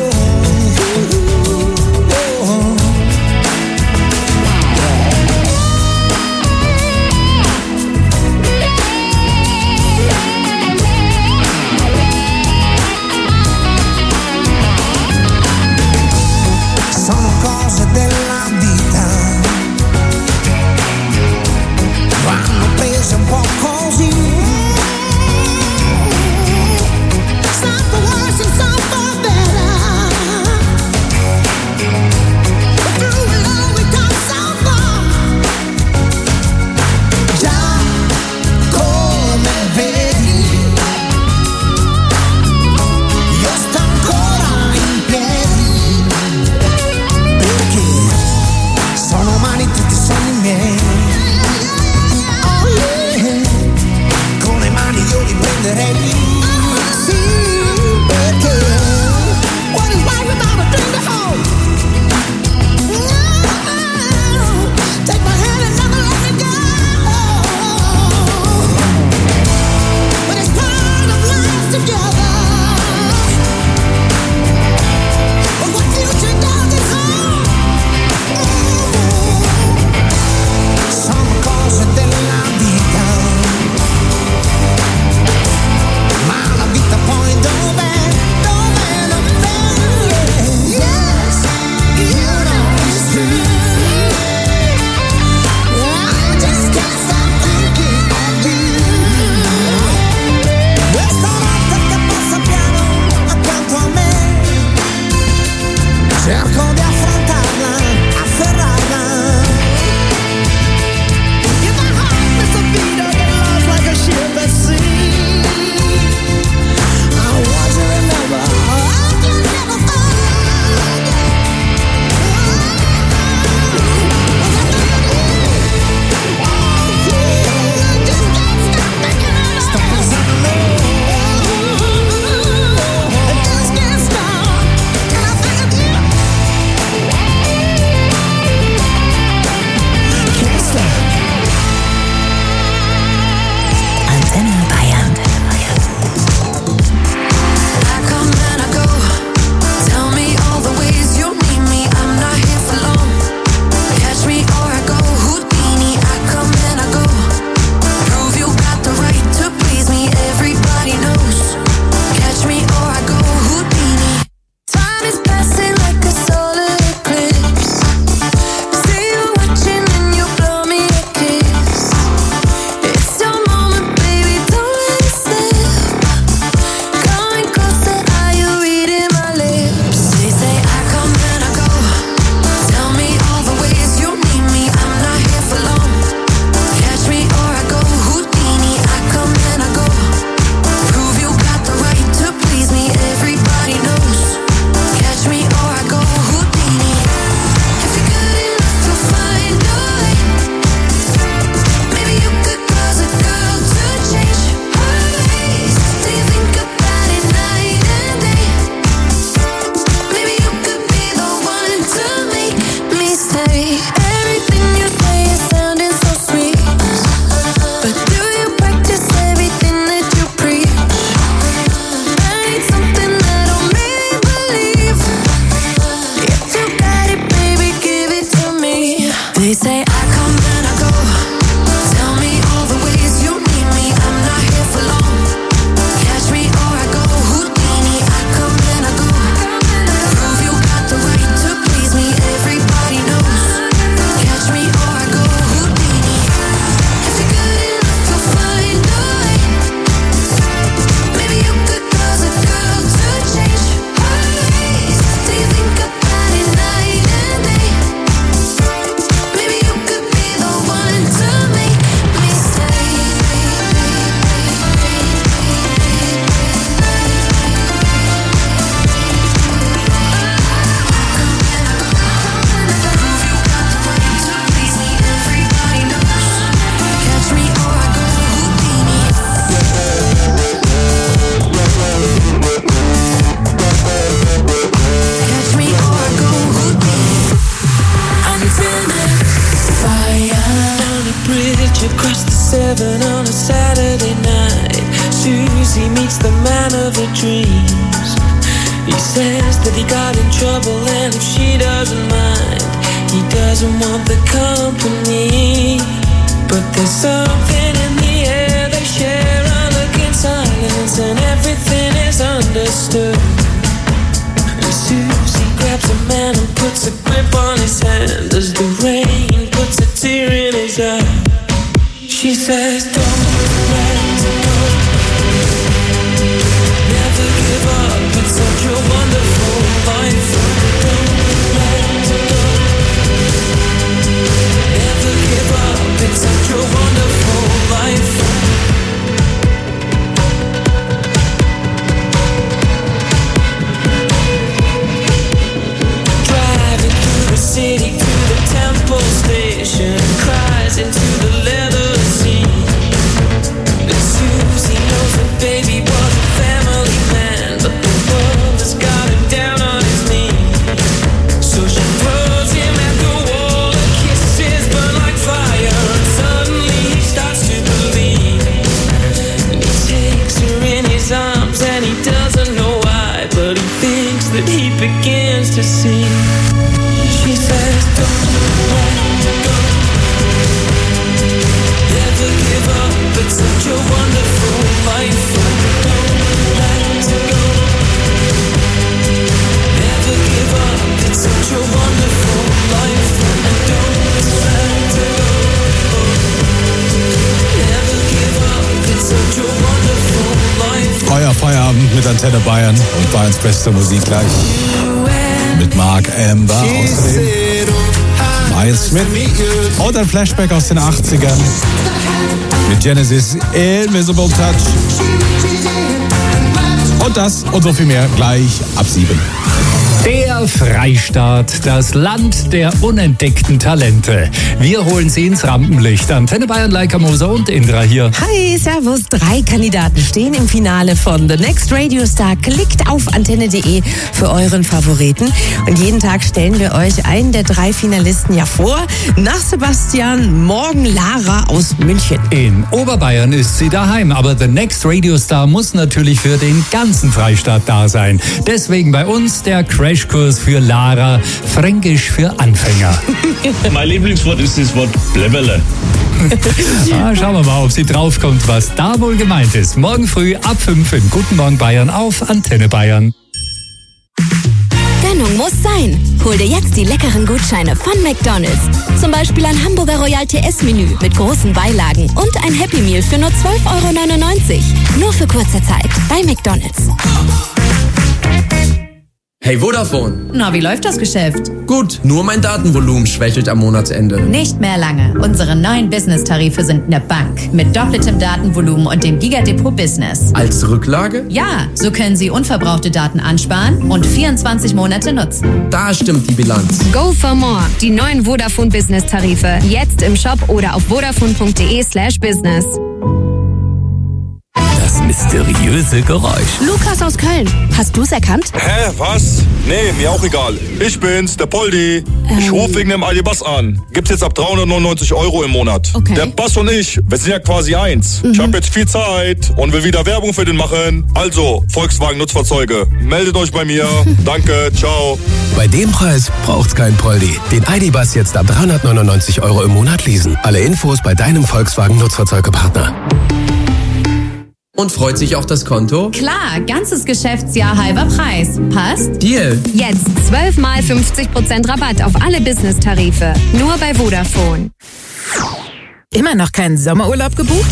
Sono cose della vita, vanno prese un po' così. Some for worse and some for better, but through it all we come so far. Già come vedi, io sto ancora in piedi, perché sono umani tutti i sogni miei. Oh yeah, con le mani io li prenderei. Sì, perché what is life without a thing to hold? No, take my hand and never let me go. But it's part of life together. But what future does it hold? Sono cose della vita, ma la vita poi dov'è? Dov'è? Yes, you know it's true. I just can't stop thinking of you. Questa notte che passa piano accanto a me, cerco di affrontarla, afferrarla. If my heart missed a beat, I get lost like a ship at sea. I want you to remember, I can never find you. Sto pensando, I just can't stop, and I think of you. Can't stop. Antenne Bayern. I come and I go. Tell me all the ways you need me. I'm not here for long. Catch me or I go Houdini. I come and I go. Prove you got the right to please me. Everybody knows. Catch me or I go Houdini. Time is passing like a solar eclipse. Stay watching and you blow me a kiss. It's your moment, baby, don't let it slip. Coming closer, are you reading my lips? They say I come and I go. Tell me all the ways you need me. I'm not here for long. Catch me or I go Houdini. I come and I go. Prove you got the right to please me. Everybody knows. Catch me or I go Houdini. If you're good enough to find a way, maybe you could cause a girl to change her ways. Do you think about it night and day? Maybe you could be the one to make me stay. Everything you say is sounding so sweet, but do you practice everything that you preach? I need something that'll make me believe. If you got it, baby, give it to me. They say I come and I go. Tell me all the ways you need me. I'm not here for long. Catch me or I go Houdini. I come and I go. Prove you got the right to please me. Everybody knows. doesn't want the company, but there's something in the air they share. I look in silence and everything is understood. And Susie grabs a man and puts a grip on his hand as the rain puts a tear in his eye. She says, don't let go, never give up, it's such a wonderful life. Don't let go, never give up, it's such a wonderful life. Driving through the city to the temple station, cries into the leather seat. And Susie knows that baby was a family man, but the world has got him down on his knees. So she throws him at the wall, her kisses burn like fire, and suddenly he starts to believe. And he takes her in his arms and he doesn't know why, but he thinks that he begins to see. She says, don't let go, never give up, it's such a wonderful life. Don't let go, never give up, it's such a wonderful life. And don't let go, never give up, it's such a wonderful life. Euer Feierabend mit Antenne Bayern und Bayerns beste Musik gleich. Mit Mark Amber, außerdem Miles Smith und ein Flashback aus den 80ern mit Genesis Invisible Touch. Und das und so viel mehr gleich ab 7. Der Freistaat, das Land der unentdeckten Talente. Wir holen sie ins Rampenlicht. Antenne Bayern, Leica Moser und Indra hier. Hi, servus. 3 Kandidaten stehen im Finale von The Next Radio Star. Klickt auf antenne.de für euren Favoriten. Und jeden Tag stellen wir euch einen der 3 Finalisten ja vor. Nach Sebastian, morgen Lara aus München. In Oberbayern ist sie daheim, aber The Next Radio Star muss natürlich für den ganzen Freistaat da sein. Deswegen bei uns der Crashkurs für Lara, Fränkisch für Anfänger. Mein Lieblingswort ist das Wort Blebele. Schauen wir mal, ob sie draufkommt, was da wohl gemeint ist. Morgen früh ab 5 im Guten Morgen Bayern auf Antenne Bayern. Gönnung muss sein. Hol dir jetzt die leckeren Gutscheine von McDonald's. Zum Beispiel ein Hamburger Royal TS-Menü mit großen Beilagen und ein Happy Meal für nur 12,99 €. Nur für kurze Zeit bei McDonald's. Hey Vodafone. Na, wie läuft das Geschäft? Gut, nur mein Datenvolumen schwächelt am Monatsende. Nicht mehr lange. Unsere neuen Business-Tarife sind eine Bank. Mit doppeltem Datenvolumen und dem Gigadepot Business. Als Rücklage? Ja, so können Sie unverbrauchte Daten ansparen und 24 Monate nutzen. Da stimmt die Bilanz. Go for more. Die neuen Vodafone Business-Tarife. Jetzt im Shop oder auf vodafone.de/business. Das mysteriöse Geräusch. Lukas aus Köln. Hast du's erkannt? Hä, was? Nee, mir auch egal. Ich bin's, der Poldi. Ich rufe wegen dem Aldi-Bass an. Gibt's jetzt ab 399 € im Monat. Okay. Der Bass und ich, wir sind ja quasi eins. Ich habe jetzt viel Zeit und will wieder Werbung für den machen. Also, Volkswagen Nutzfahrzeuge, meldet euch bei mir. Danke, ciao. Bei dem Preis braucht's kein Poldi. Den ID-Bass jetzt ab 399 € im Monat leasen. Alle Infos bei deinem Volkswagen Nutzfahrzeugepartner. Und freut sich auch das Konto? Klar, ganzes Geschäftsjahr halber Preis. Passt? Deal. Jetzt 12 mal 50% Rabatt auf alle Business-Tarife. Nur bei Vodafone. Immer noch keinen Sommerurlaub gebucht?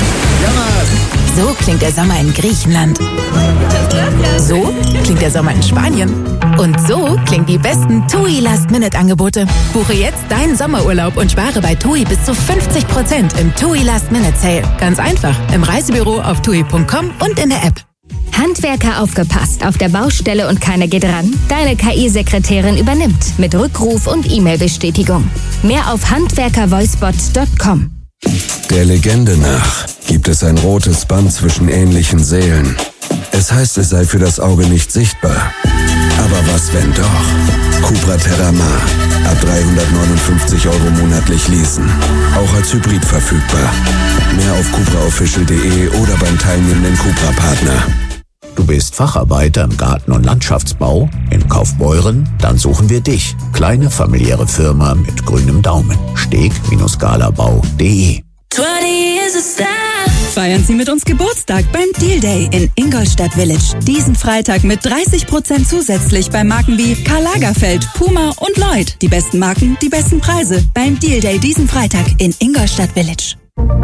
So klingt der Sommer in Griechenland. So klingt der Sommer in Spanien. Und so klingen die besten TUI Last-Minute-Angebote. Buche jetzt deinen Sommerurlaub und spare bei TUI bis zu 50% im TUI Last-Minute-Sale. Ganz einfach im Reisebüro auf tui.com und in der App. Handwerker aufgepasst, auf der Baustelle und keiner geht ran? Deine KI-Sekretärin übernimmt mit Rückruf und E-Mail-Bestätigung. Mehr auf handwerkervoicebot.com. Der Legende nach gibt es ein rotes Band zwischen ähnlichen Seelen. Es heißt, es sei für das Auge nicht sichtbar. Aber was, wenn doch? Cupra Terramar. Ab 359 € monatlich leasen. Auch als Hybrid verfügbar. Mehr auf cupraofficial.de oder beim teilnehmenden Cupra-Partner. Du bist Facharbeiter im Garten- und Landschaftsbau in Kaufbeuren? Dann suchen wir dich. Kleine familiäre Firma mit grünem Daumen. Steg-galabau.de. Feiern Sie mit uns Geburtstag beim Deal Day in Ingolstadt Village. Diesen Freitag mit 30% zusätzlich bei Marken wie Karl Lagerfeld, Puma und Lloyd. Die besten Marken, die besten Preise beim Deal Day diesen Freitag in Ingolstadt Village.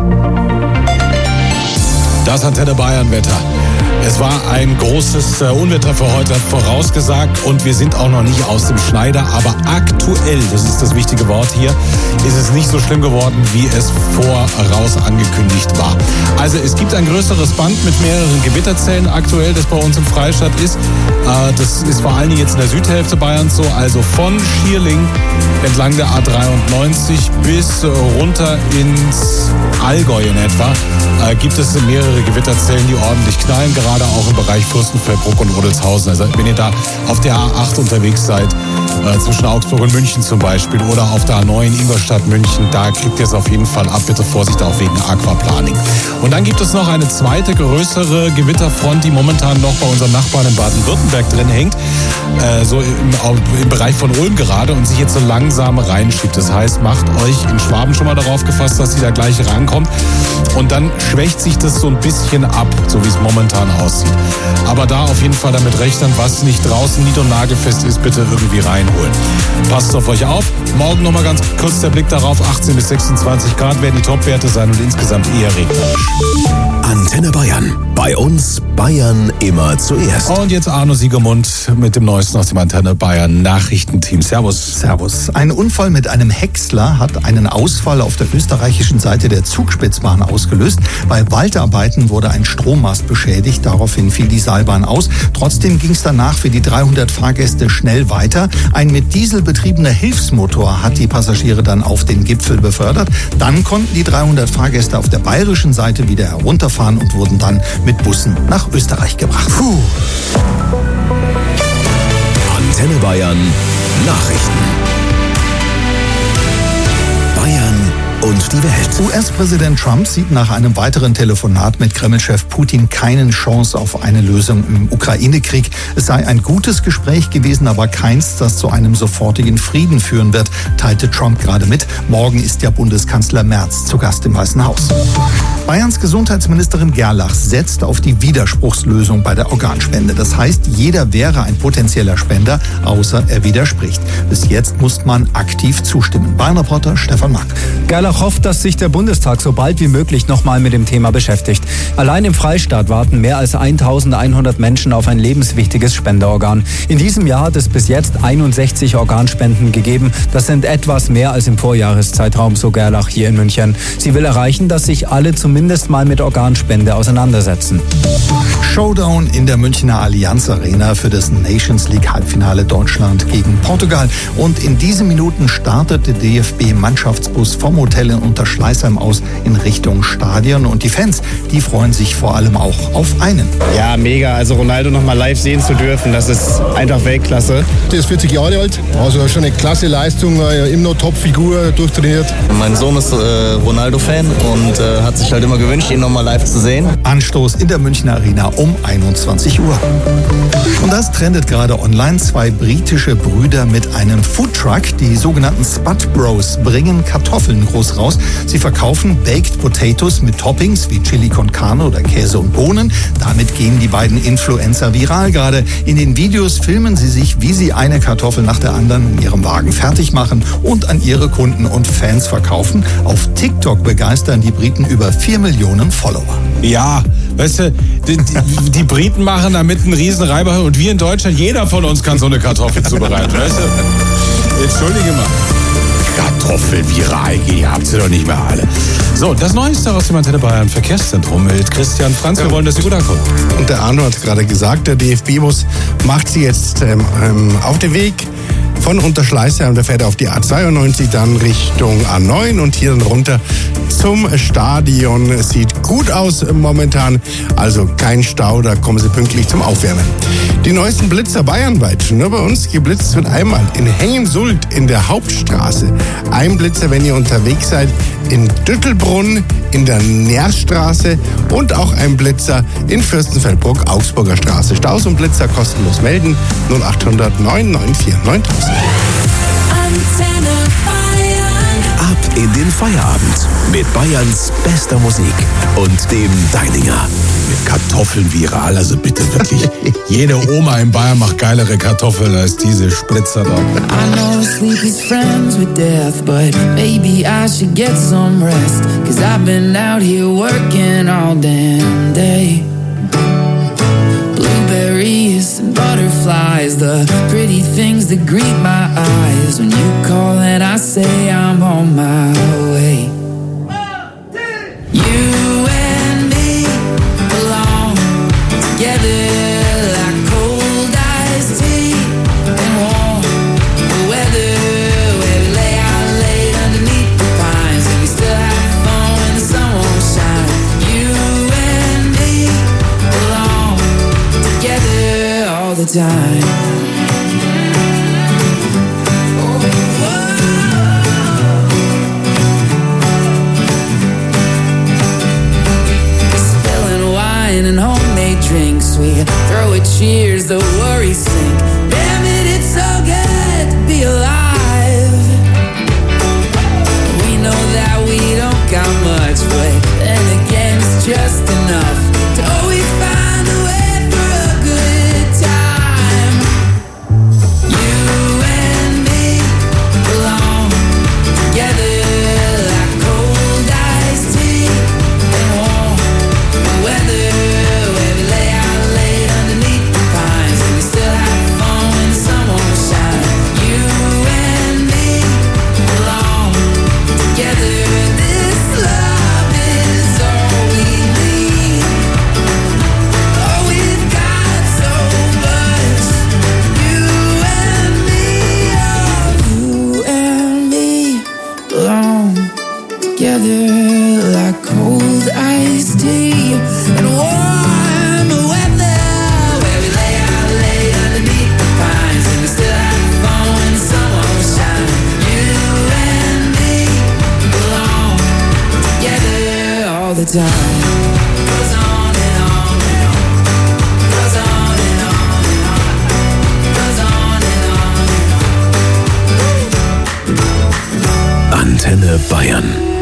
Das Antenne Bayern Wetter. Es war ein großes Unwetter für heute vorausgesagt und wir sind auch noch nicht aus dem Schneider, aber aktuell, das ist das wichtige Wort hier, ist es nicht so schlimm geworden, wie es voraus angekündigt war. Also es gibt ein größeres Band mit mehreren Gewitterzellen aktuell, das bei uns im Freistaat ist. Das ist vor allen Dingen jetzt in der Südhälfte Bayerns so, also von Schierling entlang der A93 bis runter ins Allgäu in etwa, gibt es mehrere Gewitterzellen, die ordentlich knallen, gerade auch im Bereich Fürstenfeldbruck und Rodelshausen. Also wenn ihr da auf der A8 unterwegs seid, zwischen Augsburg und München zum Beispiel, oder auf der A9 Ingolstadt-München, da kriegt ihr es auf jeden Fall ab. Bitte Vorsicht auch wegen Aquaplaning. Und dann gibt es noch eine zweite größere Gewitterfront, die momentan noch bei unseren Nachbarn in Baden-Württemberg drin hängt, so im Bereich von Ulm gerade, und sich jetzt so langsam reinschiebt. Das heißt, macht euch in Schwaben schon mal darauf gefasst, dass sie da gleich rankommt. Und dann schwächt sich das so ein bisschen ab, so wie es momentan aussieht. Aber da auf jeden Fall damit rechnen, was nicht draußen nied- und nagelfest ist, bitte irgendwie reinholen. Passt auf euch auf. Morgen nochmal ganz kurz der Blick darauf. 18 bis 26 Grad werden die Topwerte sein und insgesamt eher regnerisch. Antenne Bayern. Bei uns Bayern immer zuerst. Und jetzt Arno Siegermund mit dem Neuesten aus dem Antenne Bayern Nachrichtenteam. Servus. Servus. Ein Unfall mit einem Häcksler hat einen Ausfall auf der österreichischen Seite der Zugspitzbahn ausgelöst. Bei Waldarbeiten wurde ein Strommast beschädigt. Daraufhin fiel die Seilbahn aus. Trotzdem ging es danach für die 300 Fahrgäste schnell weiter. Ein mit Diesel betriebener Hilfsmotor hat die Passagiere dann auf den Gipfel befördert. Dann konnten die 300 Fahrgäste auf der bayerischen Seite wieder herunterfahren und wurden dann mit Bussen nach Österreich gebracht. Puh. Antenne Bayern Nachrichten. Bayern und die Welt. US-Präsident Trump sieht nach einem weiteren Telefonat mit Kreml-Chef Putin keine Chance auf eine Lösung im Ukraine-Krieg. Es sei ein gutes Gespräch gewesen, aber keins, das zu einem sofortigen Frieden führen wird, teilte Trump gerade mit. Morgen ist ja Bundeskanzler Merz zu Gast im Weißen Haus. Bayerns Gesundheitsministerin Gerlach setzt auf die Widerspruchslösung bei der Organspende. Das heißt, jeder wäre ein potenzieller Spender, außer er widerspricht. Bis jetzt muss man aktiv zustimmen. Bayern-Reporter Stefan Mack. Gerlach hofft, dass sich der Bundestag so bald wie möglich nochmal mit dem Thema beschäftigt. Allein im Freistaat warten mehr als 1100 Menschen auf ein lebenswichtiges Spenderorgan. In diesem Jahr hat es bis jetzt 61 Organspenden gegeben. Das sind etwas mehr als im Vorjahreszeitraum, so Gerlach hier in München. Sie will erreichen, dass sich alle zumindest mal mit Organspende auseinandersetzen. Showdown in der Münchner Allianz Arena für das Nations League Halbfinale Deutschland gegen Portugal. Und in diesen Minuten startet der DFB-Mannschaftsbus vom Hotel in Unterschleißheim aus in Richtung Stadion. Und die Fans, die freuen sich vor allem auch auf einen. Ja, mega. Also Ronaldo noch mal live sehen zu dürfen, das ist einfach Weltklasse. Der ist 40 Jahre alt, also schon eine klasse Leistung, immer noch Top-Figur, durchtrainiert. Mein Sohn ist Ronaldo-Fan und hat sich halt immer gewünscht, ihn noch mal live zu sehen. Anstoß in der Münchner Arena um 21 Uhr. Und das trendet gerade online. 2 britische Brüder mit einem Foodtruck, die sogenannten Spud Bros, bringen Kartoffeln groß raus. Sie verkaufen Baked Potatoes mit Toppings wie Chili con Carne oder Käse und Bohnen. Damit gehen die beiden Influencer viral gerade. In den Videos filmen sie sich, wie sie eine Kartoffel nach der anderen in ihrem Wagen fertig machen und an ihre Kunden und Fans verkaufen. Auf TikTok begeistern die Briten über 4 Millionen Follower. Ja, weißt du, die Briten machen damit einen riesen Reibach und wir in Deutschland, jeder von uns kann so eine Kartoffel zubereiten, weißt du? Entschuldige mal. Kartoffel viral gehen, ihr habt sie doch nicht mehr alle. So, das Neueste aus dem Antenne Bayern Verkehrszentrum mit Christian Franz. Wir wollen, dass Sie gut ankommen. Und der Arno hat es gerade gesagt, der DFB-Bus macht sie jetzt auf den Weg von Unterschleißheim. Da fährt er auf die A92 dann Richtung A9 und hier dann runter zum Stadion. Sieht gut aus momentan, also kein Stau, da kommen Sie pünktlich zum Aufwärmen. Die neuesten Blitzer bayernweit. Nur bei uns geblitzt wird einmal in Hengen-Sult in der Hauptstraße. Ein Blitzer, wenn ihr unterwegs seid, in Düttelbrunn in der Nährstraße und auch ein Blitzer in Fürstenfeldbruck, Augsburger Straße. Staus und Blitzer kostenlos melden 0800 994 9000. Ab in den Feierabend mit Bayerns bester Musik und dem Deininger. Mit Kartoffeln viral, also bitte wirklich. Jede Oma in Bayern macht geilere Kartoffeln als diese Spritzer da. I know sleep is friends with death, but maybe I should get some rest. 'Cause I've been out here working all damn day. Blueberries and butterflies, the pretty things that greet my eyes. When you call and I say I'm on my way. You and me belong together like cold iced tea and warm weather. Where we lay out late underneath the pines and we still have fun when the sun won't shine. You and me belong together all the time. And homemade drinks, we throw a cheers, the worries sink. Damn it, it's so good to be alive. We know that we don't got much, but then again it's just enough to always find a way for a good time. You and me belong together like cold iced tea and warm weather. Like cold iced tea and warm weather, where we lay out late underneath the pines and we still have fun when the sun won't shine. You and me belong together all the time. Goes on and on and on. Goes on and on and on. Goes on and on and on. Antenne Bayern.